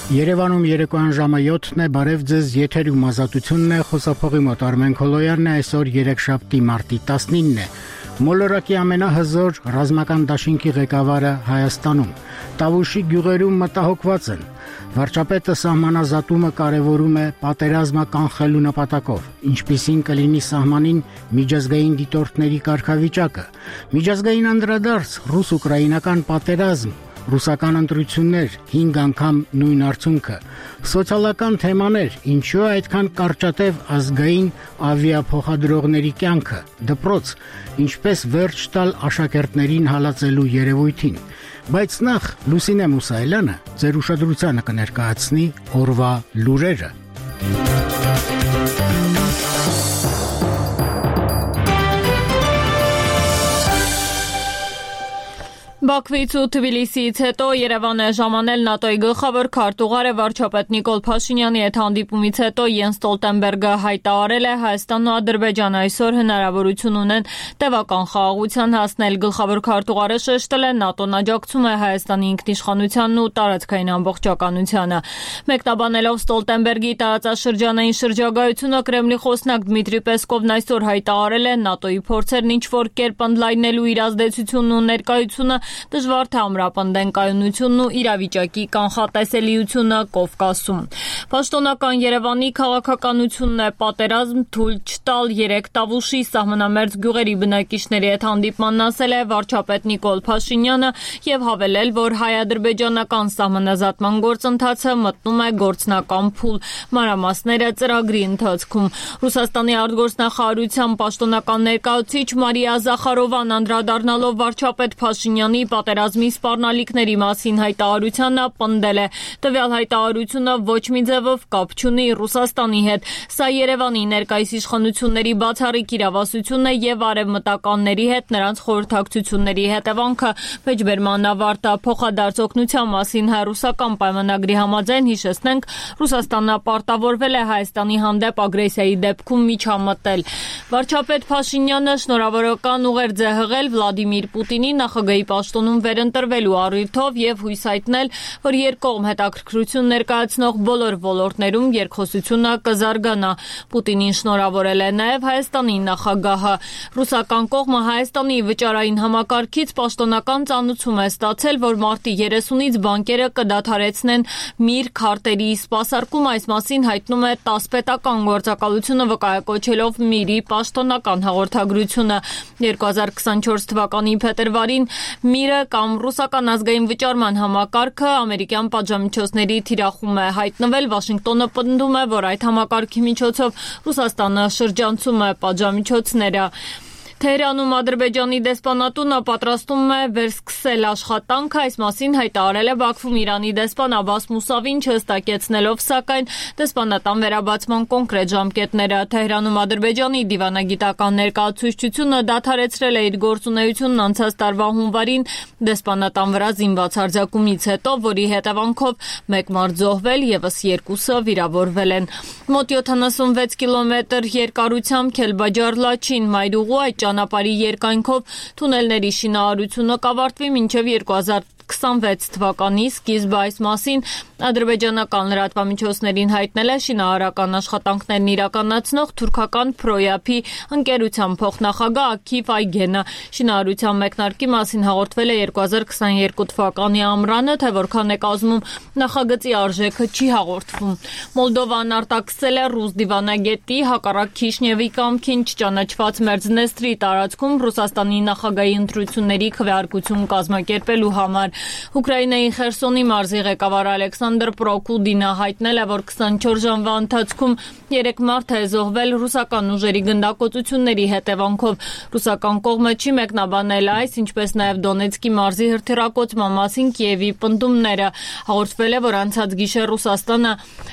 Երևանում երեկոյան ժամը 7-ն է, բարև ձեզ, եթերում ազատությունն է, խոսափողի մոտ Արմեն Քոլոյանն է, այսօր երեքշաբթի մարտի 19-ն է։ Մոլորակի ամենահզոր ռազմական դաշինքի ղեկավարը Հայաստանում, Տավուշի գյուղերում մտահոգված են։ Վարչապետը սահմանազատումը կարևորում է պատերազմը կանխելու նպատակով, ինչպիսին կլինի սահմանին միջազգային դիտորդների կարգավիճակը, միջազգային անդրադարձ, ռուս-ուկրաինական պատերազմ, ռուսական ընտրություններ, 5 անգամ նույն արդյունքը, սոցիալական թեմաներ, ինչու է այդքան կարճատև ազգային ավիափոխադրողների կյանքը, դպրոց, ինչպես վերջ տալ աշակերտներին հալածելու երևույթին, բայց նախ Լուսինե Մուսայելյանը ձեր ուշադրությանը կներկայացնի օրվա լուրերը։ Բաքվից ու Թբիլիսիից հետո Երևան է ժամանել ՆԱՏՕ-ի գլխավոր քարտուղարը վարչապետ Նիկոլ Փաշինյանի հետ հանդիպումից հետո Յենս Ստոլտենբերգը հայտարարել է Հայաստանն ու Ադրբեջանը այսօր հնարավորություն ունեն տևական խաղաղության հասնել։ Գլխավոր քարտուղարը շեշտել է ՆԱՏՕ-ն աջակցում է Հայաստանի ինքնիշխանությանն ու տարածքային ամբողջականությանը։ Մեկնաբանելով Ստոլտենբերգի տարածաշրջանային շրջագայությունը Կրեմլի խոսնակ Դմիտրի Պեսկովն այսօր հայտարարել է ՆԱՏՕ-ի փորձերն ինչ-որ կերպ ընդլայնելու իր ազդեցությունն ու ներկայությունը դժվար թե ամրապնդեն կայունությունն ու իրավիճակի կանխատեսելիությունը Կովկասում։ Պաշտոնական Երևանի քաղաքականությունն է պատերազմ թույլ չտալ 3 Տավուշի սահմանամերձ գյուղերի բնակիչների հետ հանդիպմանն ասել է վարչապետ Նիկոլ Փաշինյանը եւ հավելել, որ հայ-ադրբեջանական սահմանազատման գործընթացը մտնում է գործնական փուլ, մանրամասները ծրագրի ընթացքում։ Ռուսաստանի արտգործնախարարության պաշտոնական ներկայացուցիչ Մարիա Զախարովան անդրադառնալով վարչապետ Փաշինյանի պատերազմի սպառնալիքների մասին հայտարարությանը պնդել է. տվյալ հայտարարությունը ոչ մի ձևով կապ չունի Ռուսաստանի հետ։ Սա Երևանի ներկայիս իշխանությունների բացառիկ իրավասությունն է եւ արևմտականների հետ նրանց խորհրդակցությունների հետևանքը։ Մեջբերման ավարտը փոխադարձ օգնության մասին հայ-ռուսական պայմանագրի համաձայն հիշեցնենք, Ռուսաստանը պարտավորվել է Հայաստանի հանդեպ ագրեսիայի դեպքում միջամտել։ Վարչապետ Փաշինյանը շնորհավորական ուղերձ է հղել Վլադիմիր Պուտինի նախագահի պաշտոնում վերընտրվելու առիթով եւ հույս հայտնել, որ երկկողմ հետաքրքրություն ներկայացնող բոլոր ոլորտներում երկխոսությունը կզարգանա։ Պուտինին շնորհավորել է նաեւ Հայաստանի նախագահը։ Ռուսական կողմը Հայաստանի վճարային համակարգից պաշտոնական ծանուցում է ստացել, որ մարտի 30-ից բանկերը կդադարեցնեն միր քարտերի սպասարկում, այս մասին հայտնում է ՏԱՍՍ պետական գործակալությունը վկայակոչելով միրի պաշտոնական հաղորդագրությունը։ 2024 թվականի փետրվարին միրը կամ ռուսական ազգային վճարման համակարգը ամերիկյան պատժամիջոցների թիրախում է հայտնվել։ Վաշինգտոնը պնդում է, որ այդ համակարգի միջոցով Ռուսաստանը շրջանցում է պատժամիջոցները։ Թեհրանում Ադրբեջանի դեսպանատունը պատրաստում է վերսկսել աշխատանքը, այս մասին հայտարարել է Բաքվում Իրանի դեսպան Աբբաս Մուսավին, չհստակեցնելով սակայն դեսպանատան վերաբացման կոնկրետ ժամկետները։ Թեհրանում Ադրբեջանի դիվանագիտական ներկայացուցչությունը դադարեցրել է իր գործունեությունն անցած տարվա հունվարին դեսպանատան վրա զինված հարձակումից հետո, որի հետևանքով 1 մարդ զոհվել, եւս 2-ը վիրավորվել են։ Մոտ 76 կիլոմետր երկարությամբ Քելբաջար-Լաչին մայրուղու այդ ճանապարհի երկայնքով թունելների շինարարությունը կավարտվի մինչև 2026 թվականի սկիզբը։ Այս մասին ադրբեջանական լրատվամիջոցներին հայտնել է շինարարական աշխատանքներն իրականացնող թուրքական Պրոյափի ընկերության փոխնախագահ Աքիֆ Այգենը։ Շինարարության մեկնարկի մասին հաղորդվել է 2022 թվականի ամռանը, թե որքան է կազմում նախագծի արժեքը չի հաղորդվում։ Մոլդովան արտաքսել է ռուս դիվանագետի հակառակ Քիշնևի կամքին չճանաչված Մերձնեստրի տարածքում Ռուսաստանի նախագահի ընտրությունների քվեարկություն կազմակերպելու համար։ Ուկրաինայի Խերսոնի մարզի ղեկավար Ալեքսանդր Պրոկուդինը հայտնել է, որ 24 ժամվա ընթացքում 3 մարդ է զոհվել ռուսական ուժերի գնդակոծությունների հետևանքով։ Ռուսական կողմը չի մեկնաբանել այս, ինչպես նաև Դոնեցկի մարզի հրթիռակոծման մասին Կիևի պնդումները։ Հաղորդվել է, որ անցած գիշեր Ռուսաստանը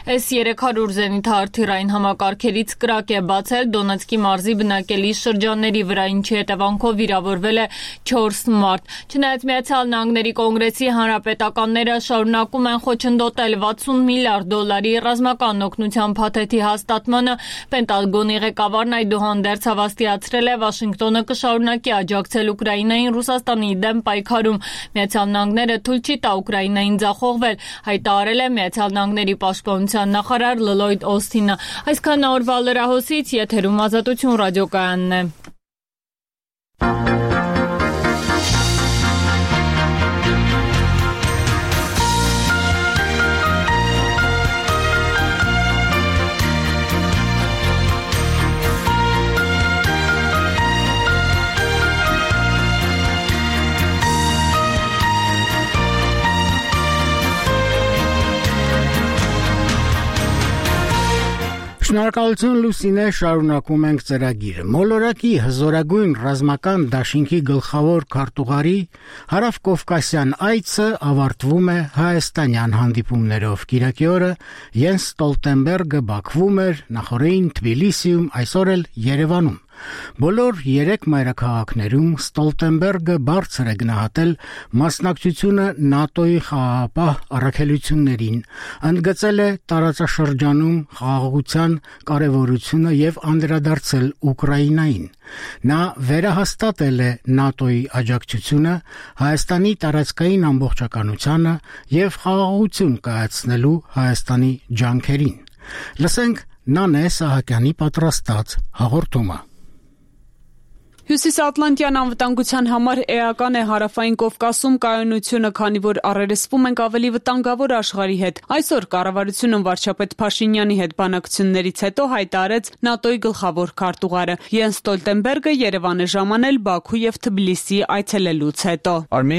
S-300 զենիթահրթիռային համակարգերից կրակ է բացել Դոնեցկի մարզի բնակելի շրջանների վրա, ինչի հետևանքով վիրավորվել է 4 մարդ։ Չնայած Միացյալ Նահանգների կոնգրեսի հանրապետականները շարունակում են խոչընդոտել $60 միլիարդ ռազմական օգնության փաթեթի հաստատմանը, Պենտագոնի ղեկավարն այդուհանդերձ հավաստիացրել է Վաշինգտոնը կշարունակի աջակցել Ուկրաինային Ռուսաստանի դեմ պայքարում։ Միացյալ Նահանգները թույլ չի տա Ուկրաինային ձախողվել, հայտարարել է Միացյալ Նահանգների պաշտպանության նախարար Լլոյդ Օսթինը։ Այսքան օրվա լրահոսից եթերում Ազատություն ռադիոկայանն է։ Շնորհակալություն Լուսինե, շարունակում ենք ծրագիրը։ Մոլորակի հզորագույն ռազմական դաշինքի գլխավոր քարտուղարի հարավկովկասյան այցը ավարտվում է հայաստանյան հանդիպումներով։ Կիրակի օրը Յենս Ստոլտենբերգը Բաքվում էր, նախորդին Թբիլիսիում, այսօր էլ Երևանում։ Բոլոր 3 մայրաքաղաքներում Ստոլտենբերգը բարձր է գնահատել մասնակցությունը ՆԱՏՕ-ի խաղաղապահ առաքելություններին, ընդգծել է տարածաշրջանում խաղաղության կարևորությունը եւ անդրադարձել Ուկրաինային։ Նա վերահաստատել է ՆԱՏՕ-ի աջակցությունը Հայաստանի տարածքային ամբողջականությանը եւ խաղաղություն կայացնելու Հայաստանի ջանքերին։ Լսենք Նանե Սահակյանի պատրաստած հաղորդումը։ Հյուսիսատլանտյան անվտանգության համար էական է հարավային Կովկասում կայունությունը, քանի որ առերեսվում ենք ավելի վտանգավոր աշխարհի հետ։ Այսօր կառավարությունը վարչապետ Փաշինյանի հետ բանակցություններից հետո հայտարարեց ՆԱՏՕ-ի գլխավոր քարտուղարը։ Յենս Ստոլտենբերգը Երևան է ժամանել Բաքու եւ Թբիլիսի այցելելուց հետո։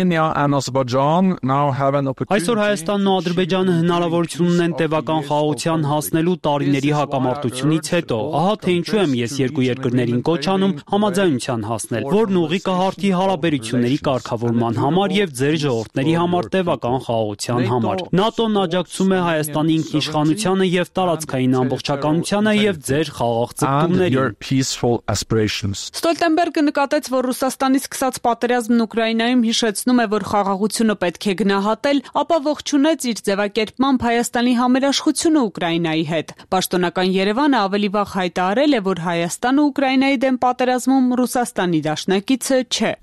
Այսօր Հայաստանն ու Ադրբեջանը հնարավորություն ունեն տևական խաղաղության հասնելու տարիների հակամարտությունից հետո։ Ահա թե ինչու եմ ես երկու երկրներին կոչ անում համաձայնության հասնել, որն ուղի կհարթի հարաբերությունների կարգավորման համար եւ ձեր ժողովրդների համար տևական խաղաղության համար։ ՆԱՏՕ-ն աջակցում է Հայաստանի ինքնիշխանությանը եւ տարածքային ամբողջականությանը եւ ձեր խաղաղ ձգտումներին։ Ստոլտենբերգը նկատեց, որ Ռուսաստանի սկսած պատերազմն Ուկրաինայում հիշեցնում է, որ խաղաղությունը պետք է գնահատել, ապա ողջունեց իր ձևակերպմամբ Հայաստանի համերաշխությունը Ուկրաինայի հետ։ Պաշտոնական Երևանը ավելի վաղ հայտարարել է, որ Հայաստանը Ուկրաինայի դեմ պատերազմում Ռուսաստանի դաշնակիցը չէ։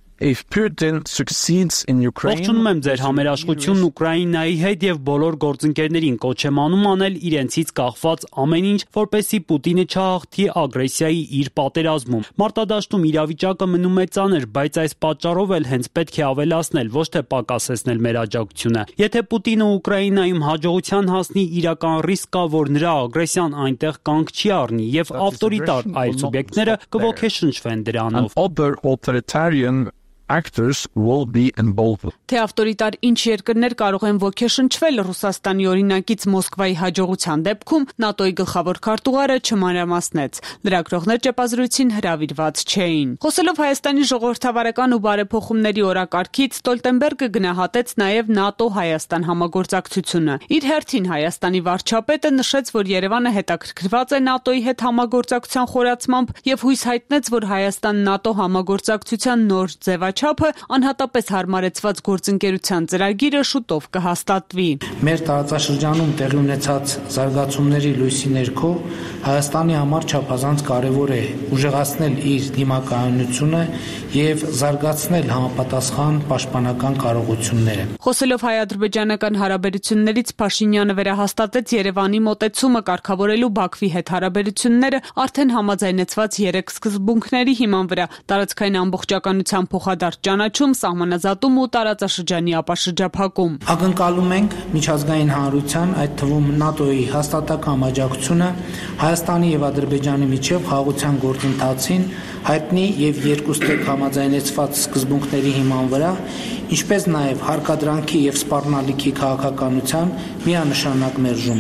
Ողջունում եմ ձեր համերաշխությունն Ուկրաինայի հետ եւ բոլոր գործընկերներին կոչ եմ անում անել իրենցից կախված ամեն ինչ, որպեսզի Պուտինը չհաղթի ագրեսիայի իր պատերազմում։ Մարտադաշտում իրավիճակը մնում է ծանր, բայց այս պատճառով էլ հենց պետք է ավելացնել, ոչ թե պակասեցնել մեր աջակցությունը։ Եթե Պուտինը Ուկրաինայում հաջողության հասնի, իրական ռիսկ կա, որ նրա ագրեսիան այնտեղ կանգ չի առնի եւ ավտորիտար այլ սուբյեկտները կոգեշնչվեն դրանով։ Actors will be involved. Թե ավտորիտար ինչ երկրներ կարող են ոգեշնչվել Ռուսաստանի օրինակից Մոսկվայի հաջողության դեպքում, ՆԱՏՕ-ի գլխավոր քարտուղարը չմանրամասնեց։ Լրագրողներ ճեպազրույցին հրավիրված չէին։ Խոսելով Հայաստանի ժողովրդավարական ու բարեփոխումների օրակարգից, Ստոլտենբերգը գնահատեց նաև ՆԱՏՕ-Հայաստան համագործակցությունը։ Իր հերթին Հայաստանի վարչապետը նշեց, որ Երևանը հետաքրքրված է ՆԱՏՕ-ի հետ համագործակցության խորացմամբ եւ հույս հայտնեց, որ Հայաստան-ՆԱՏՕ համագործակցության նոր ձևաչափը անհատապես հարմարեցված գործընկերության ծրագիրը շուտով կհաստատվի։ Մեր տարածաշրջանում տեղի ունեցած զարգացումների լույսի ներքո Հայաստանի համար չափազանց կարևոր է ուժեղացնել իր դիմակայունությունը եւ զարգացնել համապատասխան պաշտպանական կարողությունները։ Խոսելով հայ-ադրբեջանական հարաբերություններից Փաշինյանը վերահաստատեց Երևանի մոտեցումը կարգավորելու Բաքվի հետ հարաբերությունները արդեն համաձայնեցված 3 սկզբունքների հիման վրա՝ տարածքային ամբողջականության փոխադարձ ճանաչում, սահմանազատում ու տարածաշրջանի ապաշրջափակում։ Ակնկալում ենք միջազգային հանրության, այդ թվում ՆԱՏՕ-ի հաստատակամ աջակցությունը Հայաստանի եւ Ադրբեջանի միջև խաղաղության գործընթացին հայտնի եւ երկուստեք համաձայնեցված սկզբունքների հիման վրա, ինչպես նաեւ հարկադրանքի եւ սպառնալիքի քաղաքականության միանշանակ մերժումը։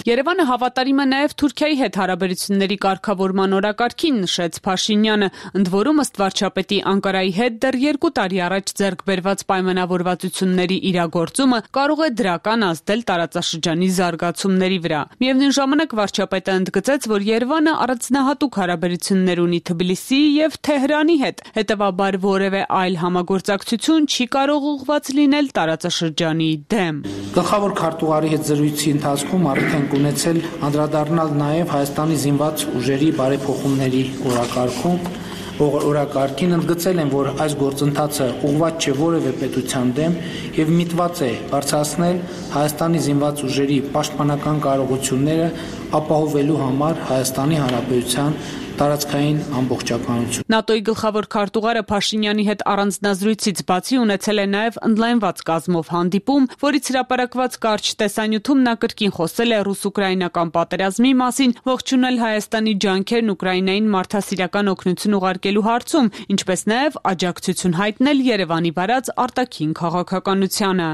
Երևանը հավատարիմ է նաև Թուրքիայի հետ հարաբերությունների կարգավորման օրակարգին, նշեց Փաշինյանը, ընդ որում ըստ վարչապետի Անկարայի հետ դեռ 2 տարի առաջ ձեռք բերված պայմանավորվածությունների իրագործումը կարող է դրական ազդել տարածաշրջանի զարգացումների վրա։ Միևնույն ժամանակ վարչապետը ընդգծեց, որ Երևանը առանձնահատուկ հարաբերություններ ունի Թբիլիսիի եւ Թեհրանի հետ, հետեւաբար որևէ այլ համագործակցություն չի կարող ուղղված լինել տարածաշրջանի դեմ։ Գլխավոր քարտուղարի հետ զրույցի ընթացքում առիթ ենք ունեցել անդրադառնալ նաև Հայաստանի զինված ուժերի բարեփոխումների օրակարգին, ընդգծել են, որ այս գործընթացը ուղղված չէ որևէ պետության դեմ եւ միտված է բարձրացնել Հայաստանի զինված ուժերի պաշտպանական կարողությունները ապահովելու համար Հայաստանի Հանրապետության տարածքային ամբողջականություն։ ՆԱՏՕ-ի գլխավոր քարտուղարը Փաշինյանի հետ առանձնազրույցից բացի ունեցել է նաև ընդլայնված կազմով հանդիպում, որից հրապարակված կարճ տեսանյութում նա կրկին խոսել է ռուս-ուկրաինական պատերազմի մասին, ողջունել Հայաստանի ջանքերն Ուկրաինային մարդասիրական օգնություն ուղարկելու հարցում, ինչպես նաև աջակցություն հայտնել Երևանի վարած արտաքին քաղաքականությանը։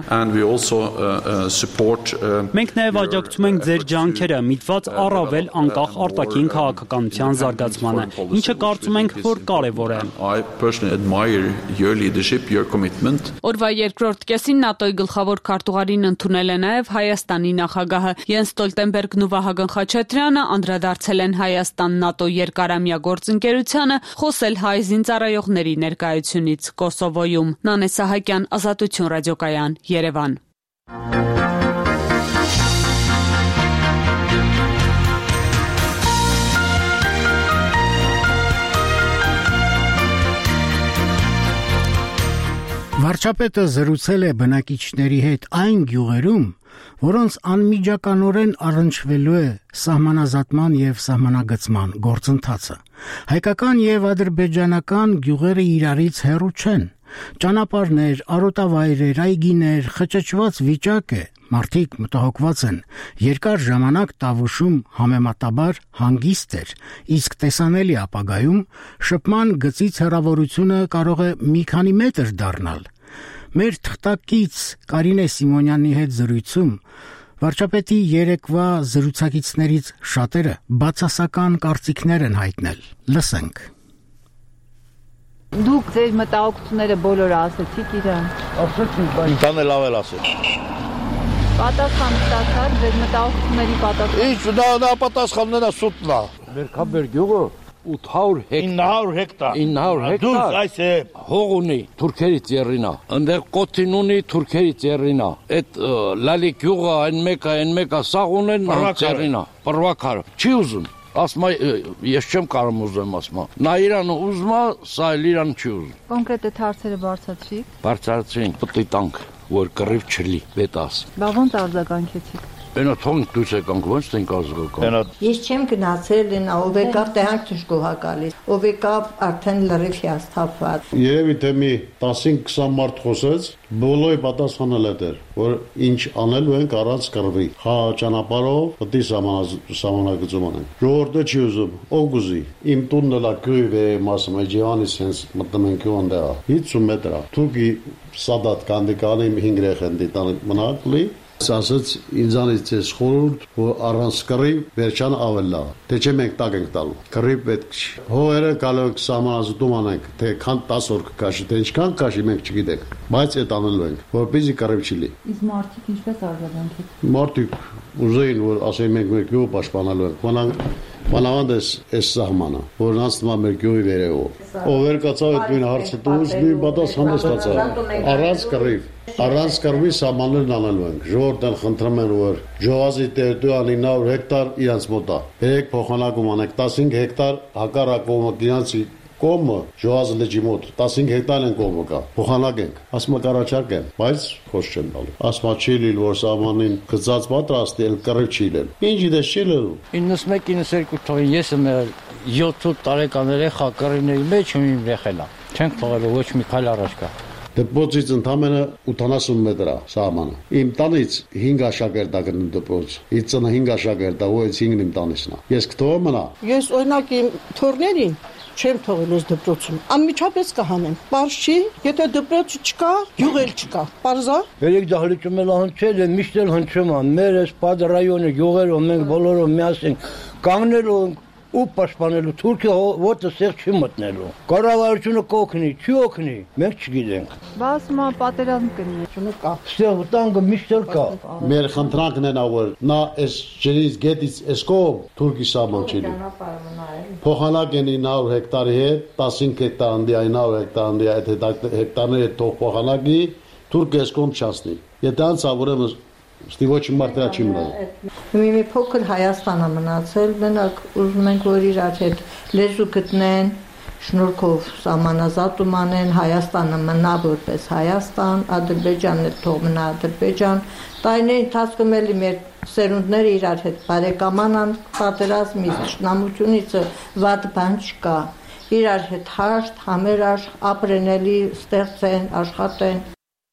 Մենք նաև աջակցում ենք ձեր ջանքերը, միտված առավել անկախ արտաքին քաղաքականության զարգացմանը, ինչը կարծում ենք, որ կարևոր է։ Օրվա երկրորդ կեսին ՆԱՏՕ-ի գլխավոր քարտուղարին ընդունել է նաև Հայաստանի նախագահը Յենս Ստոլտենբերգն ու Վահագն Խաչատրյանը անդրադարձել են Հայաստան-ՆԱՏՕ երկարամյա գործընկերությանը, խոսել հայ զինծառայողների ներկայությունից Կոսովոյում։ Նանե Սահակյան, Ազատություն ռադիոկայան, Երևան։ Վարչապետը զրուցել է բնակիչների հետ այն գյուղերում, որոնց անմիջականորեն առնչվելու է սահմանազատման եւ սահմանագծման գործընթացը։ Հայկական եւ ադրբեջանական գյուղերը իրարից հեռու չեն։ Ճանապարհներ, արոտավայրեր, այգիներ, խճճված վիճակ է, մարդիկ մտահոգված են։ Երկար ժամանակ Տավուշում համեմատաբար հանգիստ էր, իսկ տեսանելի ապագայում շփման գծից հեռավորությունը կարող է մի քանի մետր դառնալ։ Մեր թղթակից Կարինե Սիմոնյանի հետ զրույցում վարչապետի երեկվա զրուցակիցներից շատերը բացասական կարծիքներ են հայտնել։ Լսենք։ Դուք ձեր մտահոգությունները բոլորը ասեցիք իրան։ Ասեցի, բայց դա լավ էլ ասել։ Պատասխան ստացար, ձեր մտահոգությունների պատասխան։ Ինչ դա պատասխանները սուտն է։ Մերքաբեր գյուղը 800 հեկտար 900 հեկտար Դուք այս է հող ունի թուրքերից եռինա այնտեղ կոթին ունի թուրքերից եռինա այդ լալի գյուղը այն մեկը սաղ ունեն եռինա պրվակար չի ուզում ասма ես չեմ կարող ուզեմ ասма նա իրան ուզում է սա իրան չի ուզում կոնկրետ այդ հարցերը բարձրացրին պտի տանք որ կռիվ չլի պետաս բա ոնց արձագանքեցիք Այնա թողնք դուս եկանք ոնց ենք ազգական Ես չեմ գնացել նա ով եկավ տեղանք դժգոհ գալիս ով եկավ արդեն լրիվ հիասթափված Երևի թե մի 15-20 մարդ խոսեց բոլորի պատասխանել է դեր որ ինչ անելու ենք առանց կռվի հա ճանապարհով պետք է սահմանագծում անենք ժողովուրդը չի ուզում ով գուզի իմ տունն լա գույվ է մասը մեջիանի sense մտնում ենք ոնդա 50 մետր թուրքի սադատ կանդիկանի 5 երեխան դիտան մնակլի ասաց ինձանից ես խորհուրդ որ առանց կռիվ վերջան ավելա թե չէ մենք տակ ենք տալու կռիվ պետք չի հողերը կարող եք սահմանազատում անենք թե քան 10 օր կկաշի թե ինչքան կաշի մենք չգիտենք բայց այդ անելու ենք որպեսզի կռիվ չլի Իսկ մարդիկ ինչպես արձագանքեցին մարդիկ ուզեին որ ասեն մենք մեր գյուղը պաշտպանելու ենք Մանավանդ այս սահմանը, որ անցնում է մեր գյուղի վերևով։ Ով կացավ այդ նույն հարցը դուրս մի պատասխան ստացավ։ Առանց կռվի սահմաններն անելու ենք։ Ժողովուրդն խնդրում են որ Ժողազի տերիտորիան 900 հեկտար իրանց մոտ է։ Բերեք փոխանակում անեք 15 հեկտար հակառակողմը դրանցի կողմը Ժողազի լճի մոտ 15 հեկտար են կողմը կա։ Փոխանակենք։ Ասում կարաչարկ են, բայց խոս չեն տալու։ Ասում չի լինի որ սահմանին գծած պատրաստ էլ կռիվ չի լինի։ Ինչի դες չի լինի։ 91-92 թողին ես եմ 7 տարեկան երեխա կռիվների մեջ ու իմ երեխան։ Չենք թողելու ոչ մի քայլ առաջ գա։ Դպրոցից ընդամենը 80 մետր է սահմանը։ Իմ տանից 5 աշակերտ է գնում դպրոց։ Իմ ծնը 5 աշակերտ է, ու 5-ն իմ տանիցն է։ Ես կթողեմ մնա։ Ես օրինակ իմ թորներին չեմ թողել ես դպրոցում։ Անմիջապես կհանեմ։ Պարզ չի, եթե դպրոց չկա, յուղ էլ չկա։ Պարզա։ Երեք դահլիճում էլ հնչել է, միշտ էլ հնչում է։ Մեր այս Պադ ռայոնը յուղերով մենք բոլորով միասին կանգնելու ու պաշտպանելու Թուրքիա ոտը սեղ չի մտնելու։ Կառավարությունը կօգնի, չի օգնի, մենք չգիտենք։ Բայց մա պատերազմ կնի, չնկա։ Սեղ վտանգը միշտ էլ կա։ Մեր խնդրանքն է որ նա այս ջրից գետից էսկով Թուրքի սահման չի դու։ Փոխանակ են 900 հեկտարի հետ, 15 հեկտար անդի 900 հեկտար անդի այդ հեկտարները թող փոխանակի Թուրքը էսկոմ չասնի։ Եթե անցա ուրեմն Ստիվոչի մարտրա չի մնալ։ Մի փոքր Հայաստանը մնացել, մենակ ուզում ենք որ իրար հետ լեզու գտնեն, շնորհքով սահմանազատում անեն, Հայաստանը մնա որպես Հայաստան, Ադրբեջանն էլ թող մնա Ադրբեջան։ Տարիների ընթացքում էլի մեր սերունդները իրար հետ բարեկամանան, պատերազմից, ճշնամությունից վատ բան չկա։ Իրար հետ հաշտ, համերաշխ, ապրենելի ստեղծեն, աշխատեն։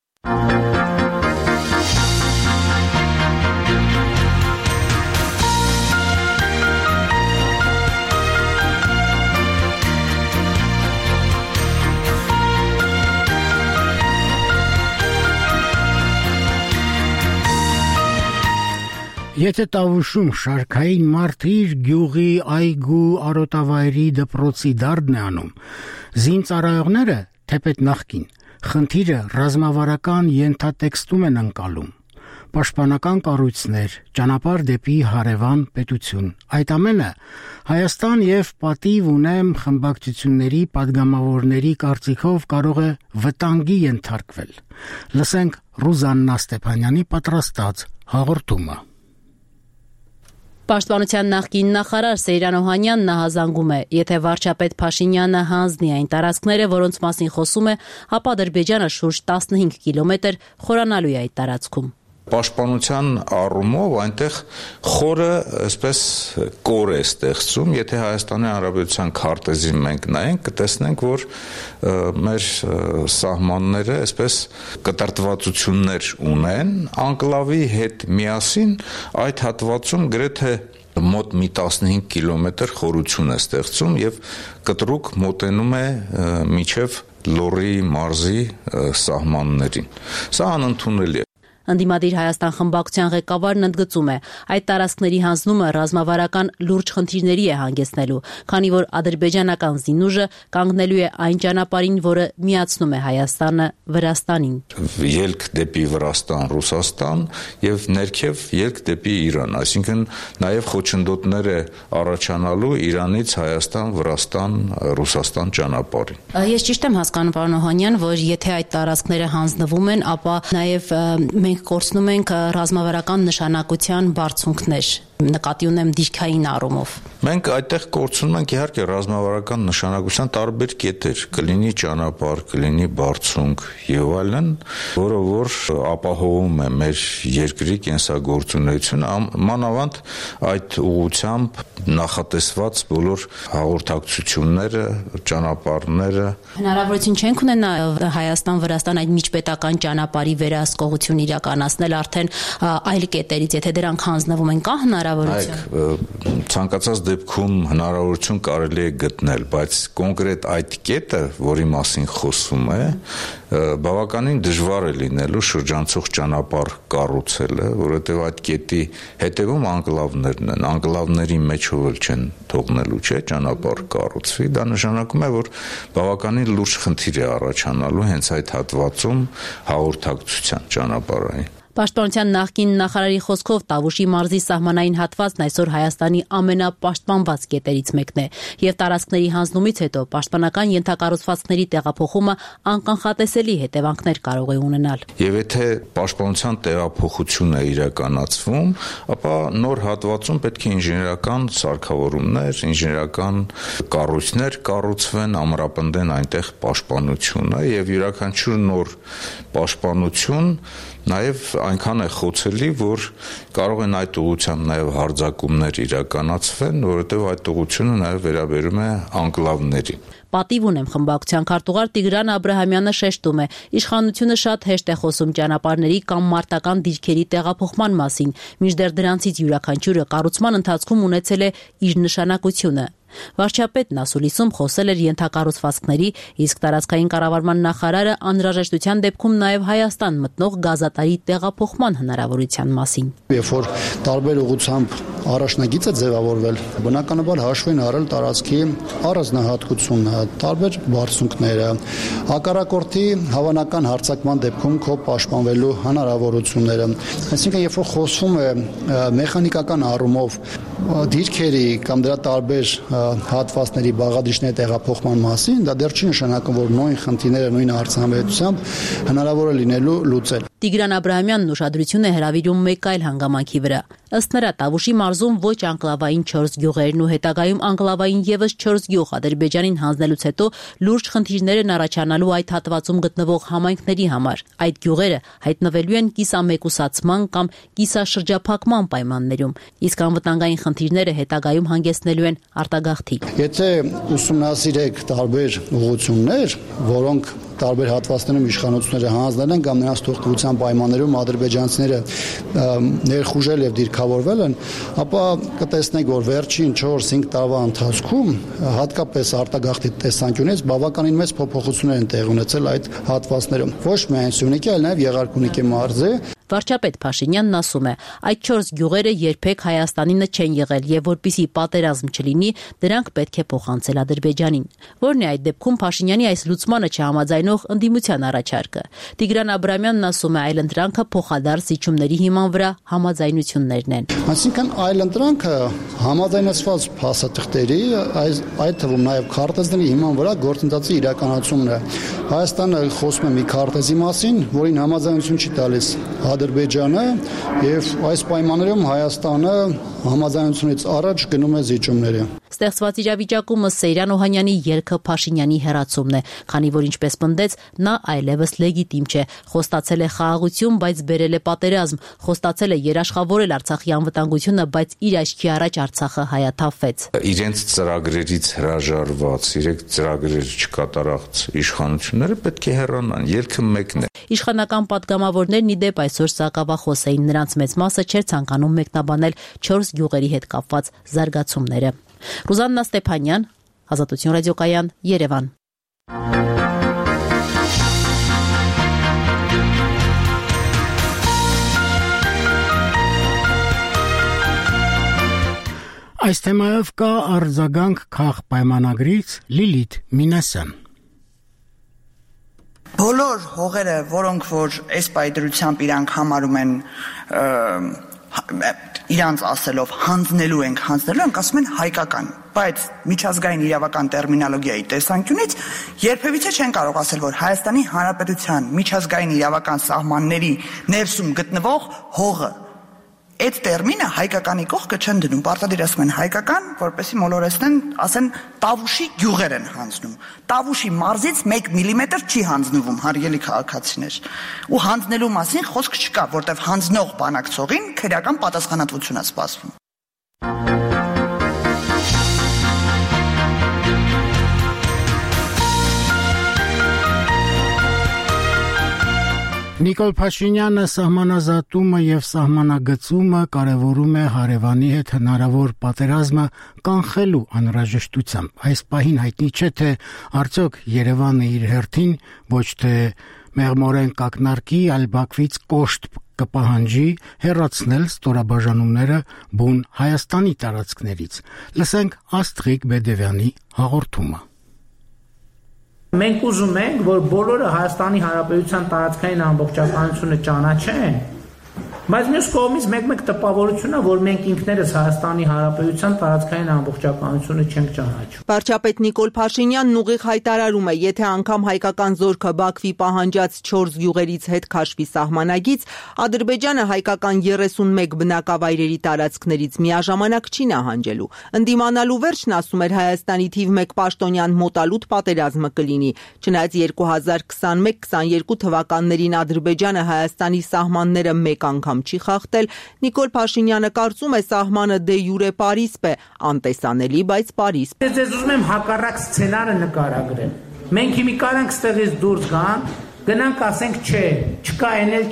Եթե Տավուշում շարքային մարդ իր գյուղի, այգու, արոտավայրի դպրոցի դարդն է անում, զինծառայողները, թեպետ նախկին, խնդիրը ռազմավարական ենթատեքստում են ընկալում, պաշտպանական կառույցներ, ճանապարհ դեպի հարևան պետություն։ Այդ ամենը Հայաստան եւ պատիվ ունեմ խմբակցությունների падգամավորների կարծիքով կարող է վտանգի ենթարկվել։ Լսենք Ռուզաննա Ստեփանյանի պատրաստած հաղորդումը։ Պաշտպանության նախկին նախարար Սեյրան Օհանյանն հազանգում է, եթե վարչապետ Փաշինյանը հանձնի այն տարածքները, որոնց մասին խոսում է, ապա Ադրբեջանը շուրջ 15 կիլոմետր խորանալու է այդ տարածքում։ Պաշտպանության առումով այնտեղ խորը այսպես կոր է ստեղծում, եթե Հայաստանի Հանրապետության քարտեզին մենք նայենք, կտեսնենք, որ մեր սահմանները այսպես կտրտվածություններ ունեն, անկլավի հետ միասին այդ հատվածում գրեթե մոտ մի 15 կիլոմետր խորություն է ստեղծում եւ կտրուկ մոտենում է մինչեւ Լոռի մարզի սահմաններին։ Սա անընդունելի է։ Ընդդիմադիր Հայաստան խմբակցության ղեկավարն ընդգծում է, այդ տարածքների հանձնումը ռազմավարական լուրջ խնդիրների է հանգեցնելու, քանի որ ադրբեջանական զինուժը կանգնելու է այն ճանապարհին, որը միացնում է Հայաստանը Վրաստանին։ Ելք դեպի Վրաստան, Ռուսաստան եւ ներքև ելք դեպի Իրան, այսինքն նաեւ խոչընդոտներ է առաջանալու Իրանից Հայաստան, Վրաստան, Ռուսաստան ճանապարհին։ Ես ճիշտ եմ հասկանում, պարոն Օհանյան, որ եթե այդ տարածքները հանձնվում են, ապա նաեւ մենք կորցնում ենք ռազմավարական նշանակության բարձունքներ, նկատի ունեմ դիրքային առումով։ Մենք այդտեղ կորցնում ենք իհարկե ռազմավարական նշանակության տարբեր կետեր, կլինի ճանապարհ, կլինի բարձունք եւ այլն, որը որ ապահովում է մեր երկրի կենսագործունեությունը, մանավանդ այդ ուղղությամբ նախատեսված բոլոր հաղորդակցությունները, ճանապարհները։ Հնարավորություն չենք ունենա Հայաստան-Վրաստան այդ միջպետական ճանապարհի վերահսկողություն իրականացնել արդեն այլ կետերից, եթե դրանք հանձնվում են, կա հնարավորություն։ Ցանկացած դեպքում հնարավորություն կարելի է գտնել, բայց կոնկրետ այդ կետը, որի մասին խոսում է, բավականին դժվար է լինելու շրջանցող ճանապարհ կառուցելը, որովհետև այդ կետի հետևում անկլավներն են, անկլավների մեջով էլ չեն թողնելու, չէ, ճանապարհ կառուցվի, դա նշանակում է, որ բավականին լուրջ խնդիր է առաջանալու հենց այդ հատվածում հաղորդակցության ճանապարհային։ Պաշտպանության նախկին նախարարի խոսքով Տավուշի մարզի սահմանային հատվածն այսօր Հայաստանի ամենապաշտպանված կետերից մեկն է, եւ տարածքների հանձնումից հետո պաշտպանական ենթակառուցվածքների տեղափոխումը անկանխատեսելի հետևանքներ կարող է ունենալ։ Եվ եթե պաշտպանության տեղափոխություն է իրականացվում, ապա նոր հատվածում պետք է ինժեներական սարքավորումներ, ինժեներական կառույցներ կառուցվեն, ամրապնդեն այնտեղ պաշտպանությունը եւ յուրաքանչյուր նոր պաշտպանություն նաև այնքան է խոցելի, որ կարող են այդ ուղղությամբ նաև հարձակումներ իրականացվեն, որովհետև այդ ուղղությունը նաև վերաբերում է անկլավներին։ Պատիվ ունեմ խմբակցության քարտուղար Տիգրան Աբրահամյանը շեշտում է. իշխանությունը շատ հեշտ է խոսում ճանապարհների կամ մարտական դիրքերի տեղափոխման մասին, մինչդեռ դրանցից յուրաքանչյուրը կառուցման ընթացքում ունեցել է իր նշանակությունը։ Վարչապետն ասուլիսում խոսել էր ենթակառուցվածքների, իսկ տարածքային կառավարման նախարարը անհրաժեշտության դեպքում նաև Հայաստան մտնող գազատարի տեղափոխման հնարավորության մասին։ Երբ որ տարբեր ուղղությամբ առաջնագիծ է ձևավորվել, բնականաբար հաշվի են առել տարածքի առանձնահատկությունը, տարբեր բարձունքները, հակառակորդի հավանական հարձակման դեպքում քո պաշտպանվելու հնարավորությունները։ Այսինքն, երբ որ խոսվում է մեխանիկական առումով դիրքերի կամ դրա տարբեր հատվածների բաղադրիչների տեղափոխման մասին, դա դեռ չի նշանակում, որ նույն խնդիրները նույն արդյունավետությամբ հնարավոր է լինելու լուծել։ Տիգրան Աբրահամյանն ուշադրություն է հրավիրում մեկ այլ հանգամանքի վրա։ Ըստ նրա, Տավուշի մարզում ոչ անկլավային 4 գյուղերն ու հետագայում անկլավային եւս 4 գյուղ Ադրբեջանին հանձնելուց հետո լուրջ խնդիրներ են առաջանալու այդ հատվածում գտնվող համայնքների համար։ Այդ գյուղերը հայտնվելու են կիսամեկուսացման կամ կիսաշրջափակման պայմաններում, իսկ անվտանգային խնդիրները հետագայում հանգեցնելու են արտագաղթի։ Եթե ուսումնասիրեք տարբեր ուղղություններ, որոնք տարբեր հատվածներում իշխանությունները հանձնել են կամ նրանց թողտվության պայմաններում ադրբեջանցիները ներխուժել եւ դիրքավորվել են, ապա կտեսնեք, որ վերջին 4-5 տարվա ընթացքում հատկապես արտագաղթի տեսանկյունից բավականին մեծ փոփոխություններ են տեղի ունեցել այդ հատվածներում։ Ոչ միայն Սյունիքի, այլ նաեւ Եղարքունիքի մարզի։ Վարչապետ Փաշինյանն ասում է, այդ 4 գյուղերը երբեք Հայաստանինը չեն եղել եւ որպիսի պատերազմ չլինի, դրանք պետք է փոխանցել Ադրբեջանին։ Որն է այդ դեպքում Փաշինյանի այս լուծմանը չհամաձայնող ընդդիմության առաջարկը։ Տիգրան Աբրահամյանն ասում է, այլընտրանքը փոխադարձ զիջումների հիման վրա համաձայնություններն են։ Այսինքն այլընտրանքը համաձայնեցված փաստաթղթերի, այդ թվում նաեւ քարտեզների հիման վրա գործընթացի իրականացումն է։ Հայաստանը խոսում է մի քարտեզի մասին, որին համաձայնություն չի տալիս Ադրբեջանը, եւ այս պայմաններում Հայաստանը համաձայնությունից առաջ գնում է զիջումների։ Ստեղծված իրավիճակում Սեյրան Օհանյանի ելքը Փաշինյանի հերացումն է, քանի որ ինչպես պնդեց, նա այլևս լեգիտիմ չէ, խոստացել է խաղաղություն, բայց բերել է պատերազմ, խոստացել է երաշխավորել Արցախի անվտանգությունը, բայց իր աչքի առաջ Արցախը հայաթափվեց։ Իրենց ծրագրերից հրաժարված, իրենք ծրագրեր չկատարած իշխանությունները պետք է հեռանան, ելքը մեկն է։ Իշխանական պատգամավորներն ի դեպ այսօր սակավախոս էին, նրանց մեծ մասը չէր ցանկանում մեկնաբանել 4 գյուղերի հետ կապված զարգացումները։ Ռուզաննա Ստեփանյան, Ազատություն ռադիոկայան, Երևան։ Այս թեմայով կա արձագանք քաղ պայմանագրից Լիլիթ Մինասյան։ Բոլոր հողերը, որոնք որ այս պայդրությամբ իրանք համարում են իրանց ասելով հանձնելու ենք, ասում են հայկական, բայց միջազգային իրավական տերմինոլոգիայի տեսանկյունից երբևիցե չեն կարող ասել, որ Հայաստանի Հանրապետության միջազգային իրավական սահմանների ներսում գտնվող հողը այդ տերմինը հայկականի կողքը չեն դնում, պարտադիր ասում են հայկական, որպեսզի մոլորեցնեն, ասեն Տավուշի գյուղեր են հանձնում։ Տավուշի մարզից 1 միլիմետր չի հանձնվում, հարգելի քաղաքացիներ։ Ու հանձնելու մասին խոսք չկա, որտեղ հանձնող բանակցողին քրեական պատասխանատվություն է սպասվում։ Նիկոլ Փաշինյանը սահմանազատումը եւ սահմանագծումը կարևորում է հարևանի հետ հնարավոր պատերազմը կանխելու անհրաժեշտությամբ։ Այս պահին հայտնի չէ, թե արդյոք Երևանը իր հերթին ոչ թե մեղմորեն կակնարկի, այլ Բաքվից կոշտ կպահանջի հեռացնել ստորաբաժանումները բուն Հայաստանի տարածքներից։ Լսենք Աստրիկ Բեդևյանի հաղորդումը։ Մենք ուզում ենք, որ բոլորը Հայաստանի Հանրապետության տարածքային ամբողջականությունը ճանաչեն Բայց մյուս կողմից մեկ տպավորությունն է, որ մենք ինքներս Հայաստանի Հանրապետության տարածքային ամբողջականությունը չենք ճանաչում։ Վարչապետ Նիկոլ Փաշինյանն ուղիղ հայտարարում է, եթե անգամ հայկական զորքը Բաքվի պահանջած 4 գյուղերից հետ քաշվի սահմանագից, Ադրբեջանը հայկական 31 բնակավայրերի տարածքներից միաժամանակ չի նահանջելու։ Ընդդիմանալու վերջն, ասում էր, Հայաստանի թիվ 1 պաշտոնյան մոտալուտ պատերազմը կլինի։ Չնայած 2021-22 թվականներին Ադրբեջանը Հայաստանի սահմանները մեկ անգամ չի խախտել, Նիկոլ Փաշինյանը կարծում է, սահմանը դե յուրե Պարիսպ է, անտեսանելի, բայց Պարիսպ։ Ես ձեզ ուզում եմ հակառակ սցենարը նկարագրել։ Մենք հիմա կարանք ստեղից դուրս գանք, գնանք ասենք չէ, չկա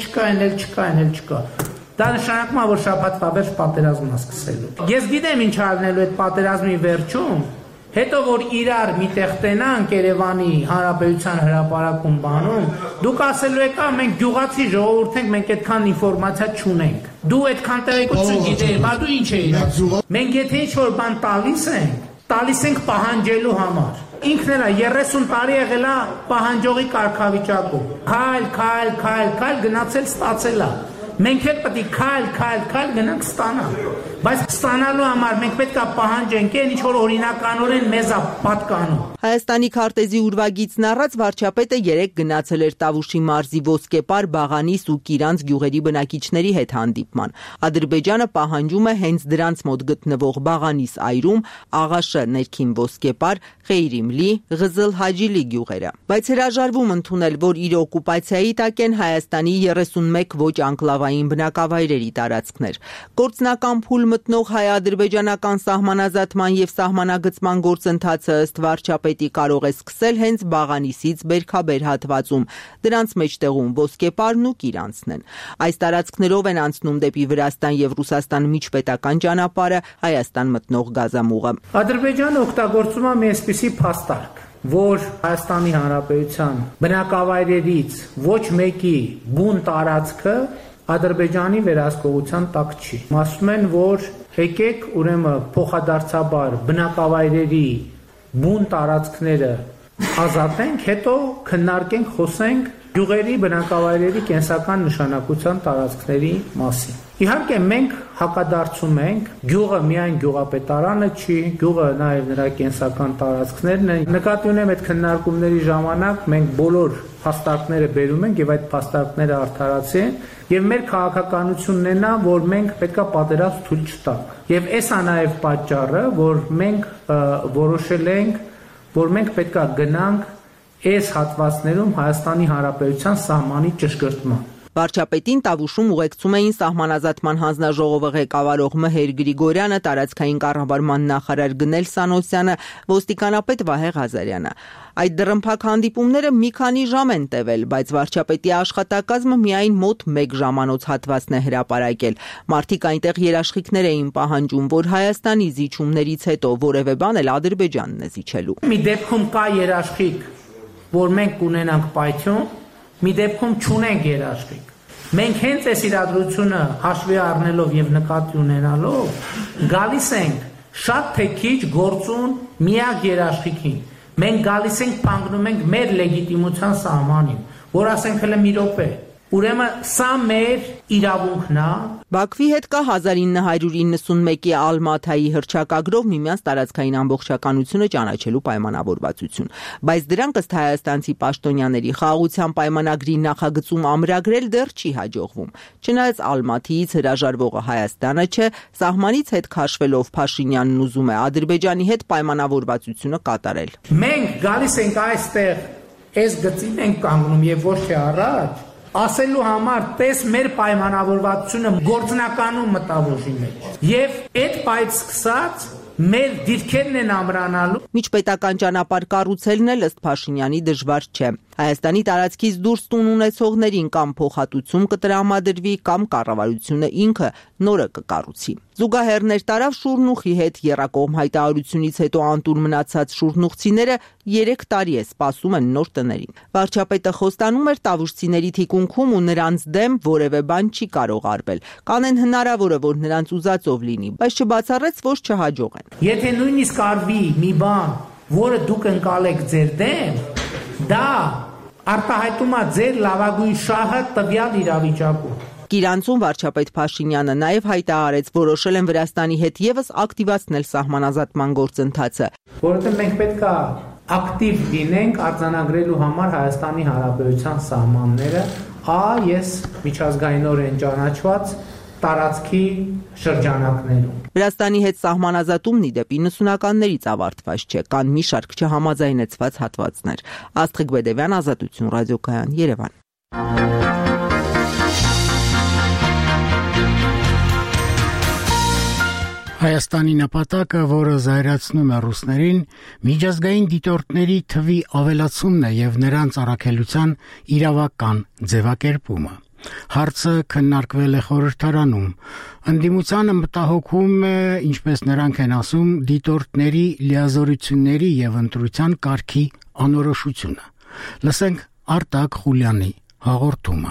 էնել։ Դա նշանակում է, որ շաբաթվա վերջ պատերազմն է սկսելու։ Ես գիտեմ ինչ արնելու այդ պատերազմի վերջում, հետո որ իրար միտեղ տենանք Երևանի Հանրապետության հրապարակում բանում, դուք ասելու եք, մենք գյուղացի ժողովուրդ ենք, մենք այդքան ինֆորմացիա չունենք։ Դու այդքան տեղեկություն գիտես, բա դու ինչ ես։ Մենք եթե ինչ-որ բան տալիս ենք պահանջելու համար։ Ինքն էլ 30 տարի եղել է պահանջողի կարգավիճակում։ Քայլ գնացել ստացել է։ Մենք էլ պետք է քայլ գնանք ստանալ։ Բայց ստանալու համար մենք պետք է պահանջենք այն, ինչ որ օրինականորեն մեզ է պատկանում։ Հայաստանի քարտեզի ուրվագիծն առած վարչապետը 3 գնացել էր Տավուշի մարզի Ոսկեպար, Բաղանիս ու Կիրանց գյուղերի բնակիչների հետ հանդիպման։ Ադրբեջանը պահանջում է հենց դրանց մոտ գտնվող Բաղանիս այրում, Աղաշը ներքին Ոսկեպար, Ղեյրիմլի, Ղզıl-Հաջիլի գյուղերը։ Բայց հրաժարվում ընդունել, որ իր օկուպացիայի տակ են Հայաստանի 31 ոչ անկլավային բնակավայրերի տարածքներ։ Գործնական փուլ մտնող հայ-ադրբեջանական սահմանազատման եւ սահմանագծման գործընթացը ըստ վարչապետի կարող է սկսել հենց Բաղանիսից Բերքաբեր հատվածում։ Դրանց մեջտեղում Ոսկեպարն ու Կիրանցն են։ Այս տարածքներով են անցնում դեպի Վրաստան եւ Ռուսաստան միջպետական ճանապարհը, Հայաստան մտնող գազամուղը։ Ադրբեջանը օգտագործում է մի այսպիսի փաստարկ, որ Հայաստանի Հանրապետության բնակավայրերից ոչ մեկի բուն տարածքը Ադրբեջանի վերահսկողության տակ չի։ Ասում են, որ եկեք ուրեմն փոխադարձաբար բնակավայրերի բուն տարածքները ազատենք, հետո քննարկենք, խոսենք գյուղերի բնակավայրերի կենսական նշանակության տարածքների մասին։ Իհարկե մենք հակադարձում ենք, գյուղը միայն գյուղապետարանը չի, գյուղը նաև նրա կենսական տարածքներն են։ Նկատի ունեմ այդ քննարկումների ժամանակ մենք բոլոր փաստարկները բերում ենք եւ այդ փաստարկները արդարացեն եւ մեր քաղաքականությունն է նա, որ մենք պետքա պատերազմ թույլ չտանք։ Եվ էսա նաև պատճառը, որ մենք որոշել ենք, որ մենք պետքա գնանք այս հատվածներում Հայաստանի Հանրապետության սահմանի ճշգրտման։ Վարչապետին Տավուշում ուղեկցում էին սահմանազատման հանձնաժողովը ղեկավարող Մհեր Գրիգորյանը, տարածքային կառավարման նախարար Գնել Սանոսյանը, ոստիկանապետ Վահե Ղազարյանը։ Այդ դռնփակ հանդիպումները մի քանի ժամ են տևել, բայց վարչապետի աշխատակազմը միայն մոտ 1 ժամանոց հատվածն է հրապարակել։ Մարդիկ այնտեղ երաշխիքներ էին պահանջում, որ Հայաստանի զիջումներից հետո որևէ բան էլ Ադրբեջանն է զիջելու։ Մի դեպքում կա երաշխիք, որ մենք կունենանք պայթյուն, մի դեպքում չունենք երաշխիք։ Մենք հենց այս իրադրությունը հաշվի առնելով եւ նկատի ունենալով գալիս ենք շատ թե քիչ գործուն միակ երաշխիքին։ Մենք գալիս ենք պանգնում ենք մեր լեգիտիմության սահմանին, որ ասենք հələ մի րոպե։ Ուրեմն սա մեր իրավունքն է։ Բաքվի հետ կա 1991-ի Ալմաթայի հռչակագրով միմյանց տարածքային ամբողջականությունը ճանաչելու պայմանավորվածություն, բայց դրանք ըստ հայաստանցի պաշտոնյաների խաղաղության պայմանագրի նախագծում ամրագրել դեռ չի հաջողվում։ Չնայած Ալմաթիից հրաժարվողը Հայաստանը չէ, սահմանից հետ քաշվելով Փաշինյանն ուզում է Ադրբեջանի հետ պայմանավորվածությունը կատարել։ Մենք գալիս ենք այստեղ, այս գծին ենք կանգնում եւ ոչ թե առաջ, ասելու համար տես մեր պայմանավորվածությունը գործնականում մտավորի մեջ։ Եվ այդ պայծ սկսած մեր դիրքերն են ամրանալու։ Միջպետական ճանապարհ կառուցելն էլ ըստ Փաշինյանի դժվար չէ։ Հայաստանի տարածքից դուրս տուն ունեցողներին կամ փոխհատուցում կտրամադրվի, կամ կառավարությունը ինքը նորը կկառուցի։ Զուգահեռներ տարավ Շուրնուխի հետ եռակողմ հայտարարությունից հետո անտուր մնացած շուրնուխցիները 3 տարի է սպասում են նոր տներին։ Վարչապետը խոստանում էր տավուշցիների թիկունքում ու նրանց դեմ որևէ բան չի կարող արվել։ Կանեն հնարավոր է, որ նրանց ուզածով լինի, բայց չբացառեց, որ չհաջողեն։ Եթե նույնիսկ արվի մի բան, որը դուք ընկալեք ձեր դեմ, դա արտահայտում է ձեր լավագույն շահը տվյալ իրավիճակում։ Գիրանցում վարչապետ Փաշինյանը նաև հայտարարեց, որոշել են Վրաստանի հետ եւս ակտիվացնել սահմանազատման գործընթացը, որովհետեւ մենք պետք է ակտիվ լինենք արձանագրելու համար Հայաստանի Հանրապետության սահմանները, ես միջազգայինորեն ճանաչված տարածքի շրջանակներում։ Վրաստանի հետ սահմանազատումն ի դեպ 90-ականներից ավարտված չէ, կան մի շարք չհամաձայնեցված հատվածներ։ Աստղիկ Բեդևյան, Ազատություն, Ռադիոկայան, Երևան։ Հայաստանի նպատակը, որը զայրացնում է ռուսներին, միջազգային դիտորդների թվի ավելացումն է եւ նրանց առաքելության իրավական ձևակերպումը։ Հարցը քննարկվել է խորհրդարանում։ Ընդդիմությանը մտահոգում է, ինչպես նրանք են ասում, դիտորդների լիազորությունների եւ ընտրության կարգի անորոշությունը։ Լսենք Արտակ Խուլյանի հաղորդումը։